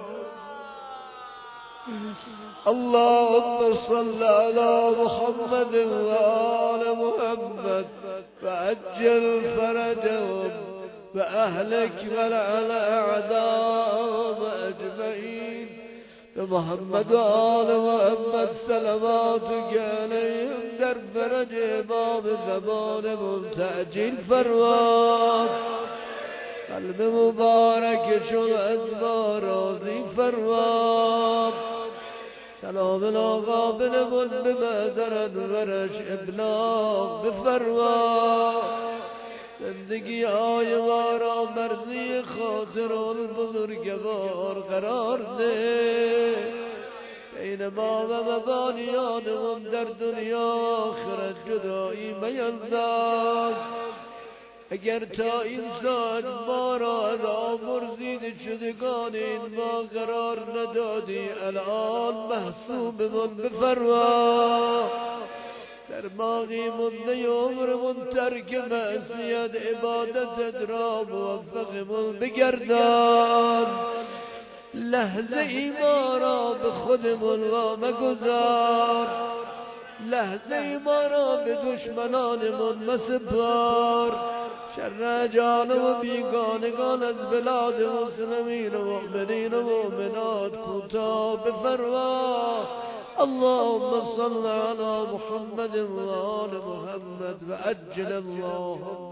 [SPEAKER 2] الله. اللهم صل على محمد وآل محمد وعجل فرجهم وأهلك ولعن أعداءهم أجمعين. محمد وآل محمد صلواتك عليهم در فرج امام زمانمون تعجیل فرما، قلب مبارکشون از ما راضی فرما. سلام القابلمون به معذرت ورش ابلاغ بفرما. زندگی های ما را مرضی خاطر البزرگوار قرار ده. بین ما و مبانیانمون در دنیا آخرت جدایی مینداز. اگر تا این ساعت ما را از آمرزید شدگان این ما قرار ندادی، الان محسوبمون بفرما. در باقی مدت عمرمون ترک معصیت عبادتت را موفقمون بگردان. لحظه ای ما را به خودمون وامگذار، لحظه ای ما را به دشمنانمون مسپار. شر جانم و بیگانگان از بلاد مسلمین و مؤمنین و مؤمنات کوتاه بفرما. اللهم صل على محمد و آل محمد و عجل اللهم